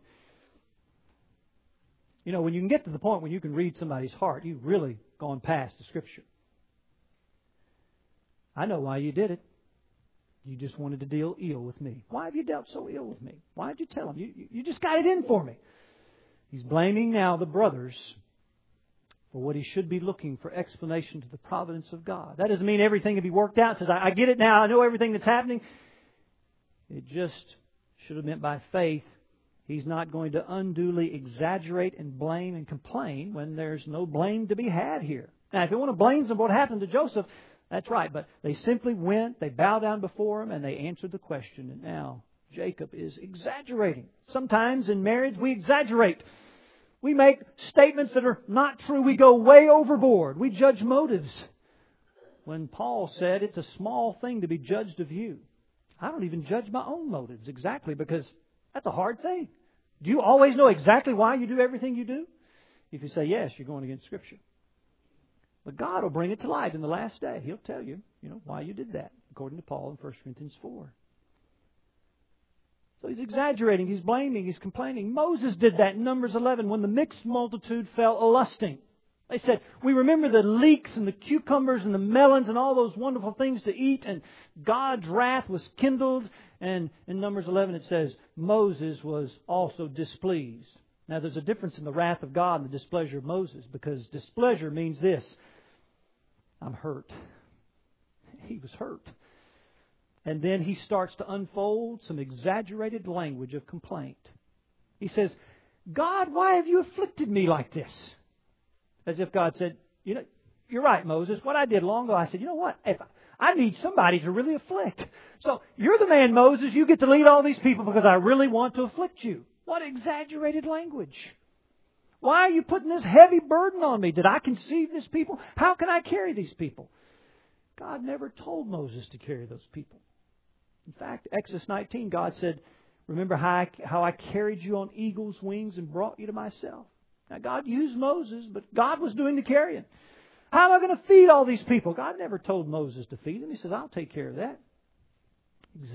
When you can get to the point when you can read somebody's heart, you've really gone past the Scripture. I know why you did it. You just wanted to deal ill with me. Why have you dealt so ill with me? Why did you tell him? You just got it in for me. He's blaming now the brothers for what he should be looking for explanation to the providence of God. That doesn't mean everything can be worked out. It says, I get it now. I know everything that's happening. It just should have meant by faith. He's not going to unduly exaggerate and blame and complain when there's no blame to be had here. Now, if you want to blame them for what happened to Joseph, that's right. But they simply went, they bowed down before him, and they answered the question. And now Jacob is exaggerating. Sometimes in marriage we exaggerate. We make statements that are not true. We go way overboard. We judge motives. When Paul said it's a small thing to be judged of you. I don't even judge my own motives exactly, because that's a hard thing. Do you always know exactly why you do everything you do? If you say yes, you're going against Scripture. But God will bring it to light in the last day. He'll tell you, why you did that, according to Paul in 1 Corinthians 4. So he's exaggerating, he's blaming, he's complaining. Moses did that in Numbers 11 when the mixed multitude fell a-lusting. They said, we remember the leeks and the cucumbers and the melons and all those wonderful things to eat, and God's wrath was kindled. And in Numbers 11 it says, Moses was also displeased. Now there's a difference in the wrath of God and the displeasure of Moses, because displeasure means this: I'm hurt. He was hurt. And then he starts to unfold some exaggerated language of complaint. He says, God, why have you afflicted me like this? As if God said, you're right, Moses. What I did long ago, I said, you know what? If I need somebody to really afflict. So you're the man, Moses. You get to lead all these people because I really want to afflict you. What exaggerated language. Why are you putting this heavy burden on me? Did I conceive this people? How can I carry these people? God never told Moses to carry those people. In fact, Exodus 19, God said, remember how I carried you on eagle's wings and brought you to myself. Now, God used Moses, but God was doing the carrying. How am I going to feed all these people? God never told Moses to feed them. He says, I'll take care of that.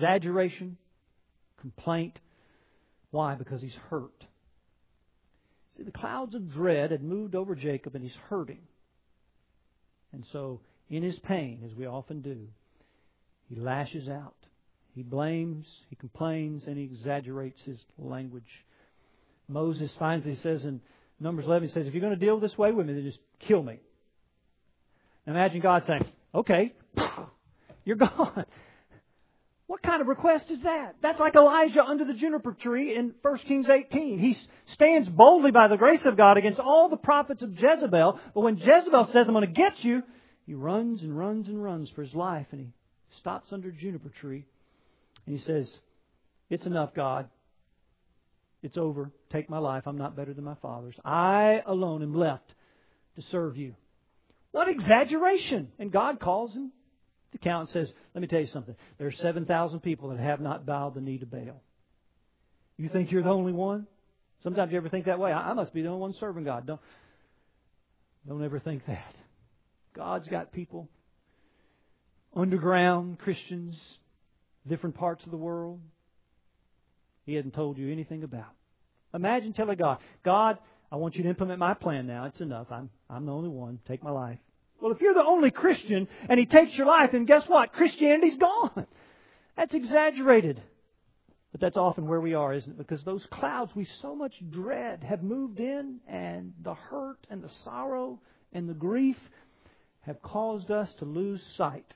Exaggeration, complaint. Why? Because he's hurt. See, the clouds of dread had moved over Jacob, and he's hurting. And so, in his pain, as we often do, he lashes out. He blames, he complains, and he exaggerates his language. Moses finally says in Numbers 11, he says, if you're going to deal this way with me, then just kill me. Now imagine God saying, okay, you're gone. What kind of request is that? That's like Elijah under the juniper tree in 1 Kings 18. He stands boldly by the grace of God against all the prophets of Jezebel. But when Jezebel says, I'm going to get you, he runs and runs and runs for his life. And he stops under a juniper tree. And he says, it's enough, God. It's over. Take my life. I'm not better than my fathers. I alone am left to serve you. What exaggeration! And God calls him to account and says, let me tell you something. There are 7,000 people that have not bowed the knee to Baal. You think you're the only one? Sometimes you ever think that way. I must be the only one serving God. Don't ever think that. God's got people, underground Christians, different parts of the world, He hasn't told you anything about. Imagine telling God, God, I want you to implement my plan now. It's enough. I'm the only one. Take my life. Well, if you're the only Christian and He takes your life, then guess what? Christianity's gone. That's exaggerated. But that's often where we are, isn't it? Because those clouds we so much dread have moved in, and the hurt and the sorrow and the grief have caused us to lose sight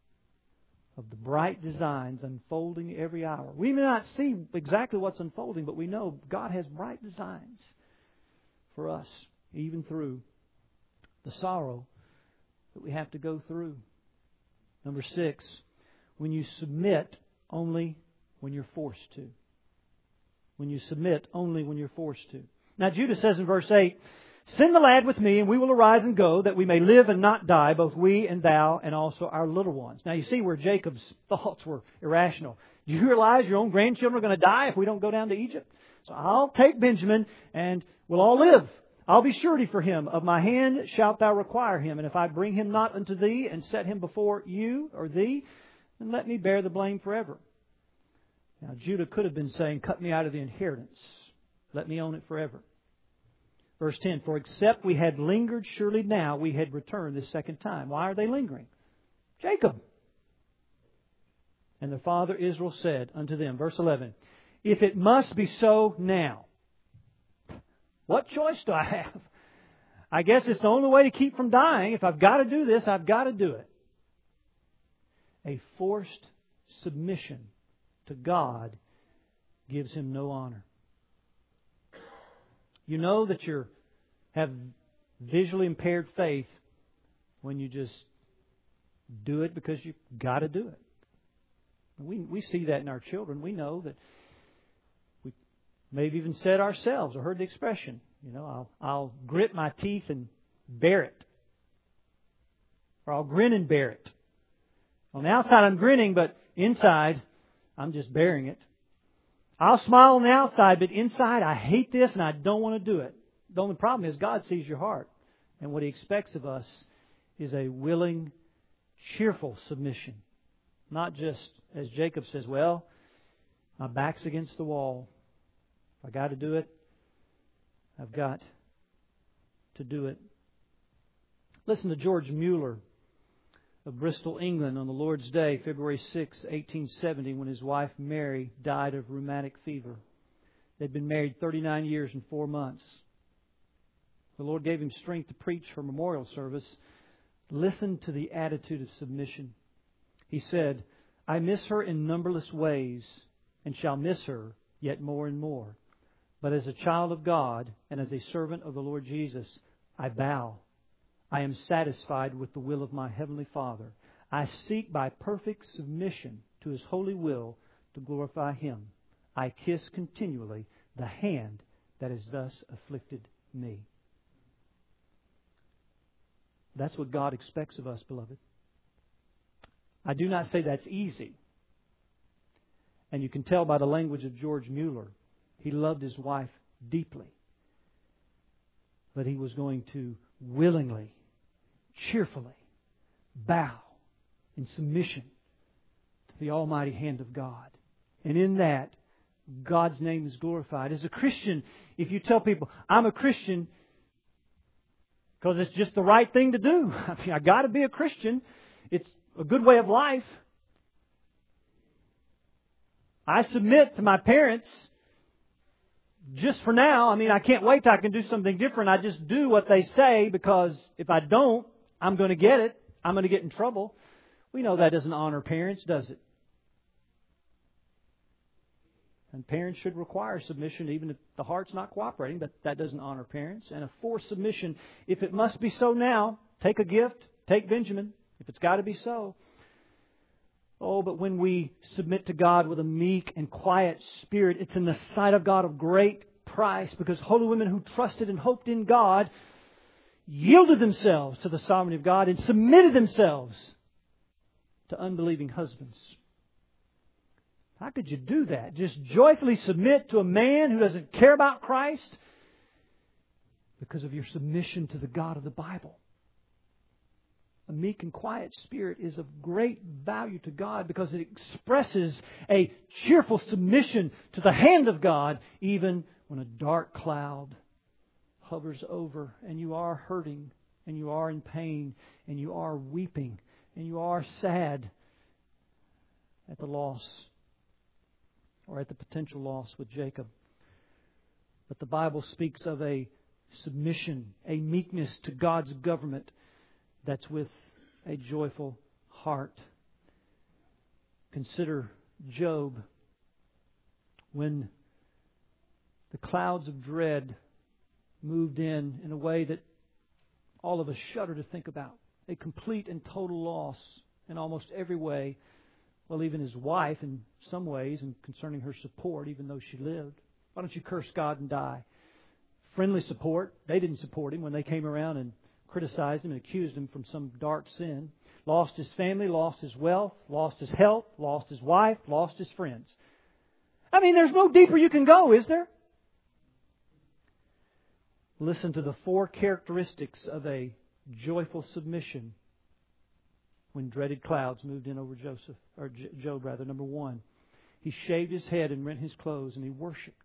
of the bright designs unfolding every hour. We may not see exactly what's unfolding, but we know God has bright designs for us, even through the sorrow that we have to go through. Number 6, when you submit only when you're forced to. When you submit only when you're forced to. Now Judah says in verse 8, send the lad with me, and we will arise and go, that we may live and not die, both we and thou, and also our little ones. Now you see where Jacob's thoughts were irrational. Do you realize your own grandchildren are going to die if we don't go down to Egypt? So I'll take Benjamin, and we'll all live. I'll be surety for him. Of my hand shalt thou require him. And if I bring him not unto thee, and set him before you or thee, then let me bear the blame forever. Now Judah could have been saying, cut me out of the inheritance. Let me own it forever. Verse 10, for except we had lingered, surely now we had returned this second time. Why are they lingering? Jacob. And their father Israel said unto them, verse 11, if it must be so now, what choice do I have? I guess it's the only way to keep from dying. If I've got to do this, I've got to do it. A forced submission to God gives him no honor. You know that you have visually impaired faith when you just do it because you've got to do it. We see that in our children. We know that we may have even said ourselves or heard the expression, I'll grit my teeth and bear it. Or I'll grin and bear it. On the outside I'm grinning, but inside I'm just bearing it. I'll smile on the outside, but inside I hate this and I don't want to do it. The only problem is God sees your heart. And what He expects of us is a willing, cheerful submission. Not just, as Jacob says, well, my back's against the wall. If I got to do it, I've got to do it. Listen to George Mueller of Bristol, England, on the Lord's Day, February 6, 1870, when his wife Mary died of rheumatic fever. They'd been married 39 years and 4 months. The Lord gave him strength to preach her memorial service. Listen to the attitude of submission. He said, I miss her in numberless ways, and shall miss her yet more and more. But as a child of God, and as a servant of the Lord Jesus, I bow. I am satisfied with the will of my Heavenly Father. I seek by perfect submission to His holy will to glorify Him. I kiss continually the hand that has thus afflicted me. That's what God expects of us, beloved. I do not say that's easy. And you can tell by the language of George Mueller, he loved his wife deeply. But he was going to willingly, cheerfully bow in submission to the almighty hand of God. And in that, God's name is glorified. As a Christian, if you tell people, I'm a Christian because it's just the right thing to do. I mean, I got to be a Christian. It's a good way of life. I submit to my parents just for now. I mean, I can't wait till I can do something different. I just do what they say because if I don't, I'm going to get it. I'm going to get in trouble. We know that doesn't honor parents, does it? And parents should require submission even if the heart's not cooperating, but that doesn't honor parents. And a forced submission, if it must be so now, take a gift, take Benjamin, if it's got to be so. Oh, but when we submit to God with a meek and quiet spirit, it's in the sight of God of great price, because holy women who trusted and hoped in God yielded themselves to the sovereignty of God and submitted themselves to unbelieving husbands. How could you do that? Just joyfully submit to a man who doesn't care about Christ? Because of your submission to the God of the Bible. A meek and quiet spirit is of great value to God because it expresses a cheerful submission to the hand of God even when a dark cloud hovers over and you are hurting and you are in pain and you are weeping and you are sad at the loss or at the potential loss with Jacob. But the Bible speaks of a submission, a meekness to God's government that's with a joyful heart. Consider Job when the clouds of dread moved in a way that all of us shudder to think about. A complete and total loss in almost every way. Well, even his wife in some ways, and concerning her support, even though she lived. Why don't you curse God and die? Friendly support. They didn't support him when they came around and criticized him and accused him from some dark sin. Lost his family, lost his wealth, lost his health, lost his wife, lost his friends. I mean, there's no deeper you can go, is there? Listen to the 4 characteristics of a joyful submission when dreaded clouds moved in over Job. Number 1, he shaved his head and rent his clothes and he worshipped.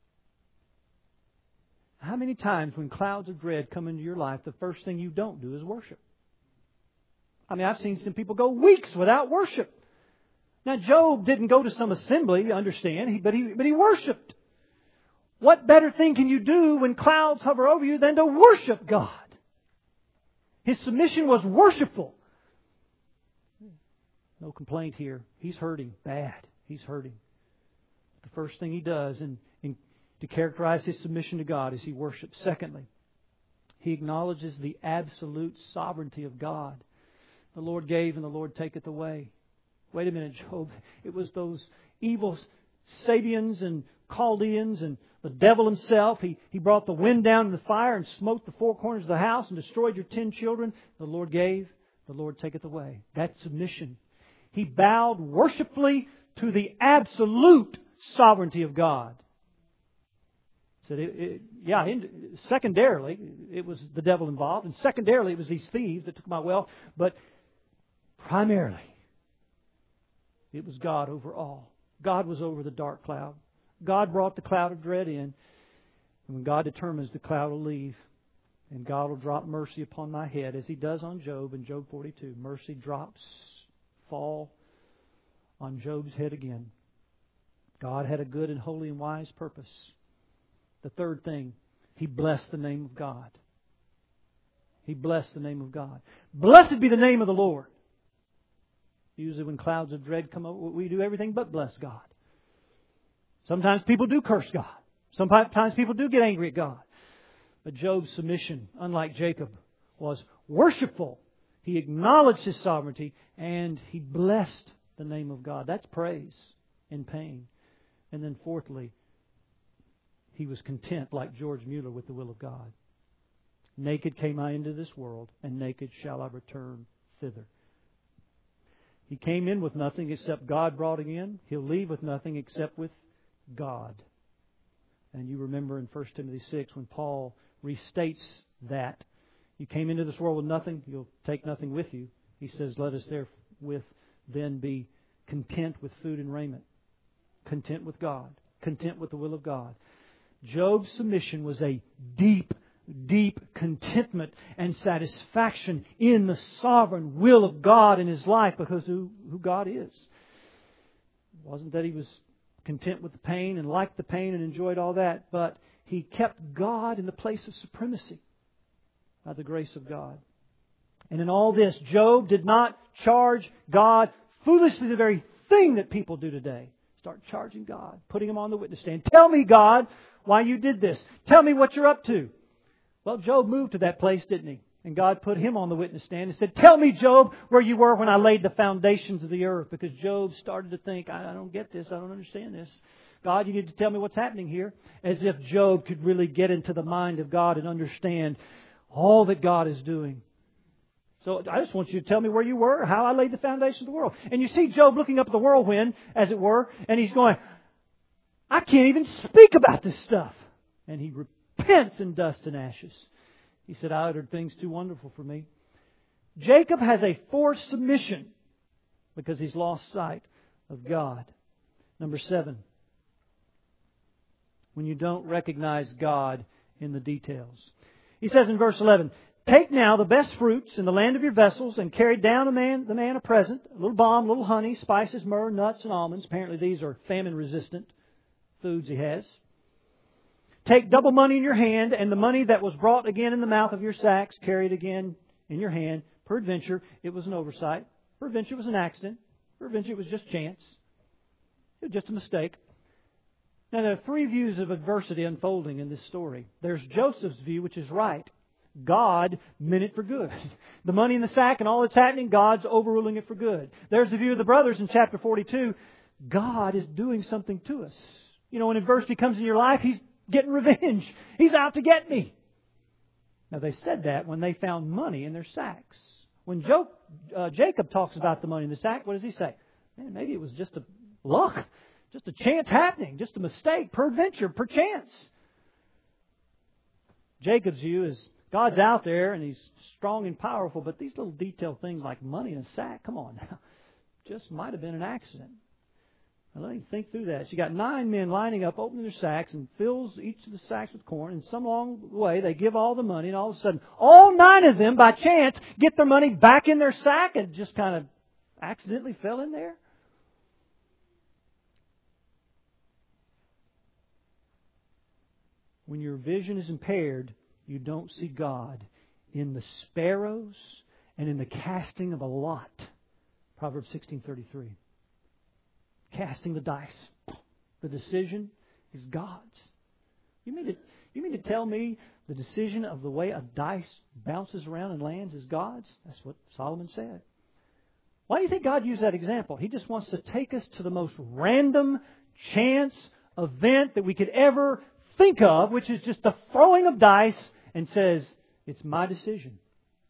How many times when clouds of dread come into your life, the first thing you don't do is worship? I mean, I've seen some people go weeks without worship. Now, Job didn't go to some assembly, understand, but he worshipped. What better thing can you do when clouds hover over you than to worship God? His submission was worshipful. No complaint here. He's hurting bad. He's hurting. The first thing he does to characterize his submission to God is he worships. Secondly, he acknowledges the absolute sovereignty of God. The Lord gave and the Lord taketh away. Wait a minute, Job. It was those evil Sabians and Chaldeans and the devil himself. He brought the wind down in the fire and smote the 4 corners of the house and destroyed your 10 children. The Lord gave, the Lord taketh away. That's submission. He bowed worshipfully to the absolute sovereignty of God. Secondarily, it was the devil involved, and secondarily, it was these thieves that took my wealth, but primarily, it was God over all. God was over the dark cloud. God brought the cloud of dread in, and when God determines the cloud will leave, and God will drop mercy upon my head, as He does on Job in Job 42. Mercy drops, fall on Job's head again. God had a good and holy and wise purpose. The third thing, he blessed the name of God. He blessed the name of God. Blessed be the name of the Lord. Usually when clouds of dread come over, we do everything but bless God. Sometimes people do curse God. Sometimes people do get angry at God. But Job's submission, unlike Jacob, was worshipful. He acknowledged His sovereignty and he blessed the name of God. That's praise in pain. And then fourthly, he was content, like George Mueller, with the will of God. Naked came I into this world, and naked shall I return thither. He came in with nothing except God brought him in. He'll leave with nothing except with God. And you remember in 1 Timothy 6 when Paul restates that. You came into this world with nothing, you'll take nothing with you. He says, let us therewith then be content with food and raiment. Content with God. content with the will of God. Job's submission was a deep, deep contentment and satisfaction in the sovereign will of God in his life because of who God is. It wasn't that he was content with the pain and liked the pain and enjoyed all that, but he kept God in the place of supremacy by the grace of God. And in all this, Job did not charge God foolishly, the very thing that people do today. Start charging God, putting Him on the witness stand. Tell me, God, why you did this. Tell me what you're up to. Well, Job moved to that place, didn't he? And God put him on the witness stand and said, tell me, Job, where you were when I laid the foundations of the earth. Because Job started to think, I don't get this. I don't understand this. God, you need to tell me what's happening here. As if Job could really get into the mind of God and understand all that God is doing. So I just want you to tell me where you were, how I laid the foundation of the world. And you see Job looking up at the whirlwind, as it were, and he's going, I can't even speak about this stuff. And he repents in dust and ashes. He said, I uttered things too wonderful for me. Jacob has a forced submission because he's lost sight of God. Number 7. When you don't recognize God in the details. He says in verse 11, take now the best fruits in the land of your vessels and carry down the man a present, a little balm, a little honey, spices, myrrh, nuts, and almonds. Apparently these are famine-resistant foods he has. Take double money in your hand, and the money that was brought again in the mouth of your sacks, carry it again in your hand. Peradventure, it was an oversight. Peradventure, it was an accident. Peradventure, it was just chance. It was just a mistake. Now, there are 3 views of adversity unfolding in this story. There's Joseph's view, which is right. God meant it for good. The money in the sack and all that's happening, God's overruling it for good. There's the view of the brothers in chapter 42. God is doing something to us. You know, when adversity comes in your life, He's getting revenge. He's out to get me. Now, they said that when they found money in their sacks. When Jacob talks about the money in the sack, what does he say? Man, maybe it was just a luck, just a chance happening, just a mistake, peradventure, perchance. Jacob's view is God's out there and He's strong and powerful, but these little detailed things like money in a sack, come on now, just might have been an accident. Now let me think through that. So you got 9 men lining up, opening their sacks, and fills each of the sacks with corn. And some along the way, they give all the money, and all of a sudden, all 9 of them, by chance, get their money back in their sack and just kind of accidentally fell in there. When your vision is impaired, you don't see God in the sparrows and in the casting of a lot. Proverbs 16:33. Casting the dice. The decision is God's. You mean to tell me the decision of the way a dice bounces around and lands is God's? That's what Solomon said. Why do you think God used that example? He just wants to take us to the most random chance event that we could ever think of, which is just the throwing of dice, and says, it's my decision.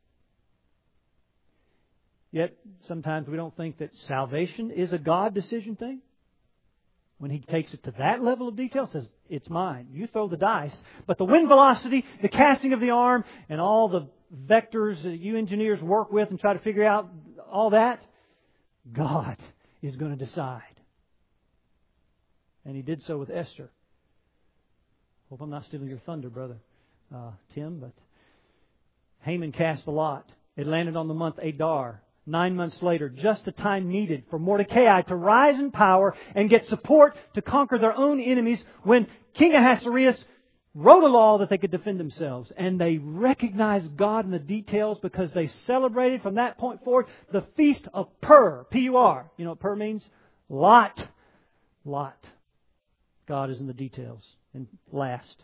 Yet, sometimes we don't think that salvation is a God decision thing. When He takes it to that level of detail, says, it's mine. You throw the dice. But the wind velocity, the casting of the arm, and all the vectors that you engineers work with and try to figure out all that, God is going to decide. And He did so with Esther. Hope I'm not stealing your thunder, brother Tim, but Haman cast the lot. It landed on the month Adar. 9 months later, just the time needed for Mordecai to rise in power and get support to conquer their own enemies when King Ahasuerus wrote a law that they could defend themselves. And they recognized God in the details because they celebrated from that point forward the Feast of Pur, P-U-R. You know what Pur means? Lot. Lot. God is in the details. And last,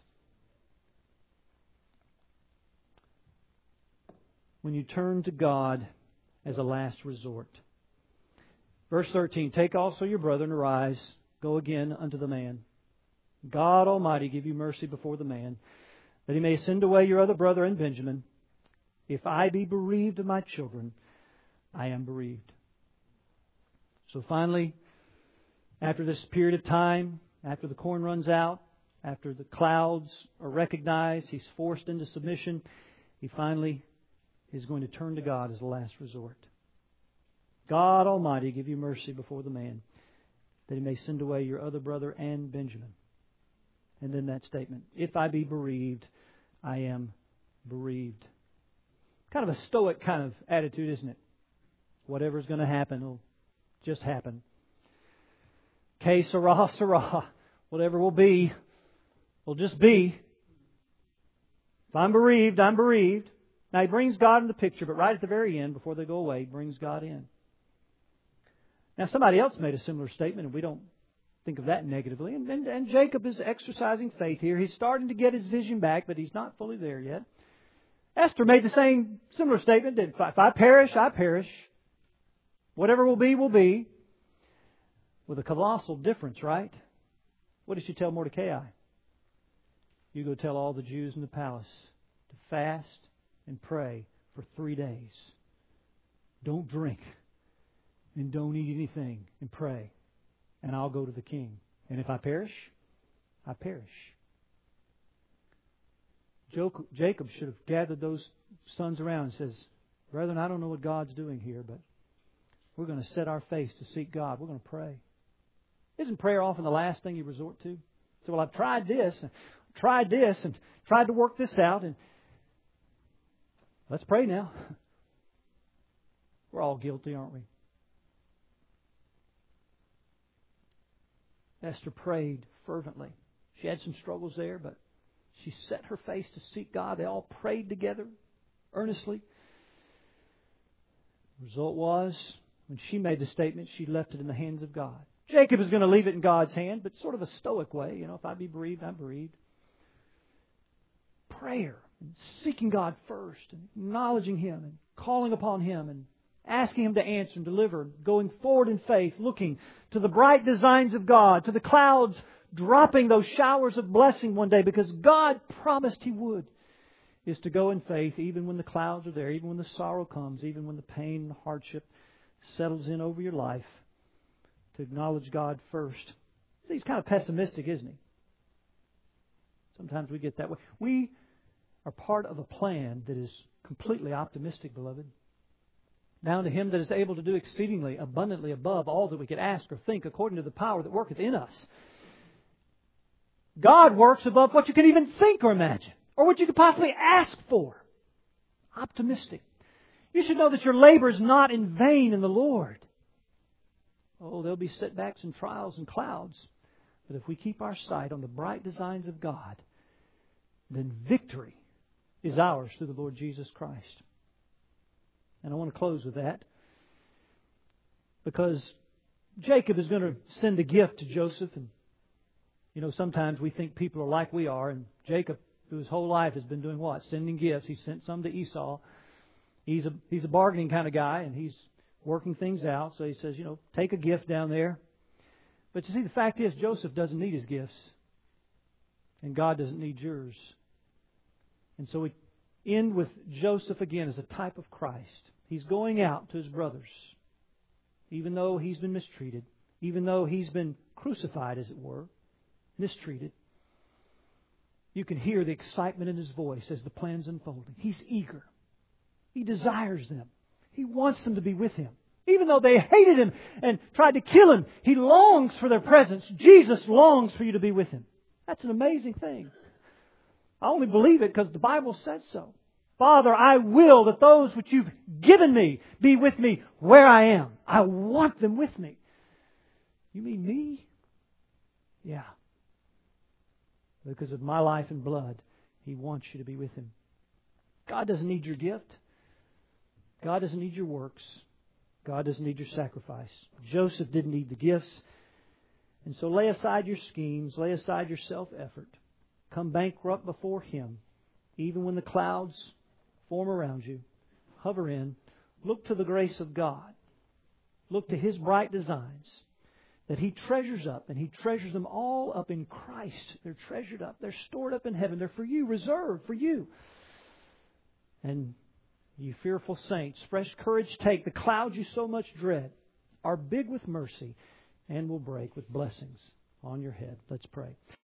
when you turn to God as a last resort. Verse 13, take also your brother and arise, go again unto the man. God Almighty give you mercy before the man, that He may send away your other brother and Benjamin. If I be bereaved of my children, I am bereaved. So finally, after this period of time, after the corn runs out, after the clouds are recognized, he's forced into submission, he finally is going to turn to God as a last resort. God Almighty give you mercy before the man. that He may send away your other brother and Benjamin. And then that statement, if I be bereaved, I am bereaved. Kind of a stoic kind of attitude, isn't it? Whatever's going to happen will just happen. Que sera, sera. Whatever will be just be. If I'm bereaved, I'm bereaved. Now he brings God in the picture, but right at the very end, before they go away, he brings God in. Now somebody else made a similar statement, and we don't think of that negatively. And Jacob is exercising faith here. He's starting to get his vision back, but he's not fully there yet. Esther made the same similar statement that if I perish, I perish. Whatever will be, will be. With a colossal difference, right? What did she tell Mordecai? You go tell all the Jews in the palace to fast and pray for 3 days. Don't drink and don't eat anything and pray. And I'll go to the king. And if I perish, I perish. Jacob should have gathered those sons around and says, brethren, I don't know what God's doing here, but we're going to set our face to seek God. We're going to pray. Isn't prayer often the last thing you resort to? So, well, I've tried this, and tried to work this out, and let's pray now. We're all guilty, aren't we? Esther prayed fervently. She had some struggles there, but she set her face to seek God. They all prayed together, earnestly. The result was, when she made the statement, she left it in the hands of God. Jacob is going to leave it in God's hand, but sort of a stoic way. You know, if I be bereaved, I'm bereaved. Prayer, and seeking God first, and acknowledging Him, and calling upon Him, and asking Him to answer and deliver, going forward in faith, looking to the bright designs of God, to the clouds dropping those showers of blessing one day, because God promised He would, is to go in faith even when the clouds are there, even when the sorrow comes, even when the pain and the hardship settles in over your life, to acknowledge God first. He's kind of pessimistic, isn't He? Sometimes we get that way. We are part of a plan that is completely optimistic, beloved. Now to Him that is able to do exceedingly abundantly above all that we could ask or think, according to the power that worketh in us. God works above what you can even think or imagine, or what you could possibly ask for. Optimistic. You should know that your labor is not in vain in the Lord. Oh, there'll be setbacks and trials and clouds. But if we keep our sight on the bright designs of God, then victory is ours through the Lord Jesus Christ. And I want to close with that, because Jacob is going to send a gift to Joseph. And, you know, sometimes we think people are like we are. And Jacob, through his whole life, has been doing what? Sending gifts. He sent some to Esau. He's a bargaining kind of guy, and he's working things out. So he says, you know, take a gift down there. But you see, the fact is, Joseph doesn't need his gifts. And God doesn't need yours. And so we end with Joseph again as a type of Christ. He's going out to his brothers, even though he's been mistreated, even though he's been crucified, as it were, mistreated. You can hear the excitement in his voice as the plan's unfolding. He's eager. He desires them. He wants them to be with him. Even though they hated him and tried to kill him, he longs for their presence. Jesus longs for you to be with him. That's an amazing thing. I only believe it because the Bible says so. Father, I will that those which you've given me be with me where I am. I want them with me. You mean me? Yeah. Because of my life and blood, He wants you to be with Him. God doesn't need your gift. God doesn't need your works. God doesn't need your sacrifice. Joseph didn't need the gifts. And so lay aside your schemes. Lay aside your self-effort. Come bankrupt before Him. Even when the clouds form around you. Hover in. Look to the grace of God. Look to His bright designs that He treasures up. And He treasures them all up in Christ. They're treasured up. They're stored up in heaven. They're for you. Reserved for you. And you fearful saints, fresh courage take. The clouds you so much dread are big with mercy and will break with blessings on your head. Let's pray.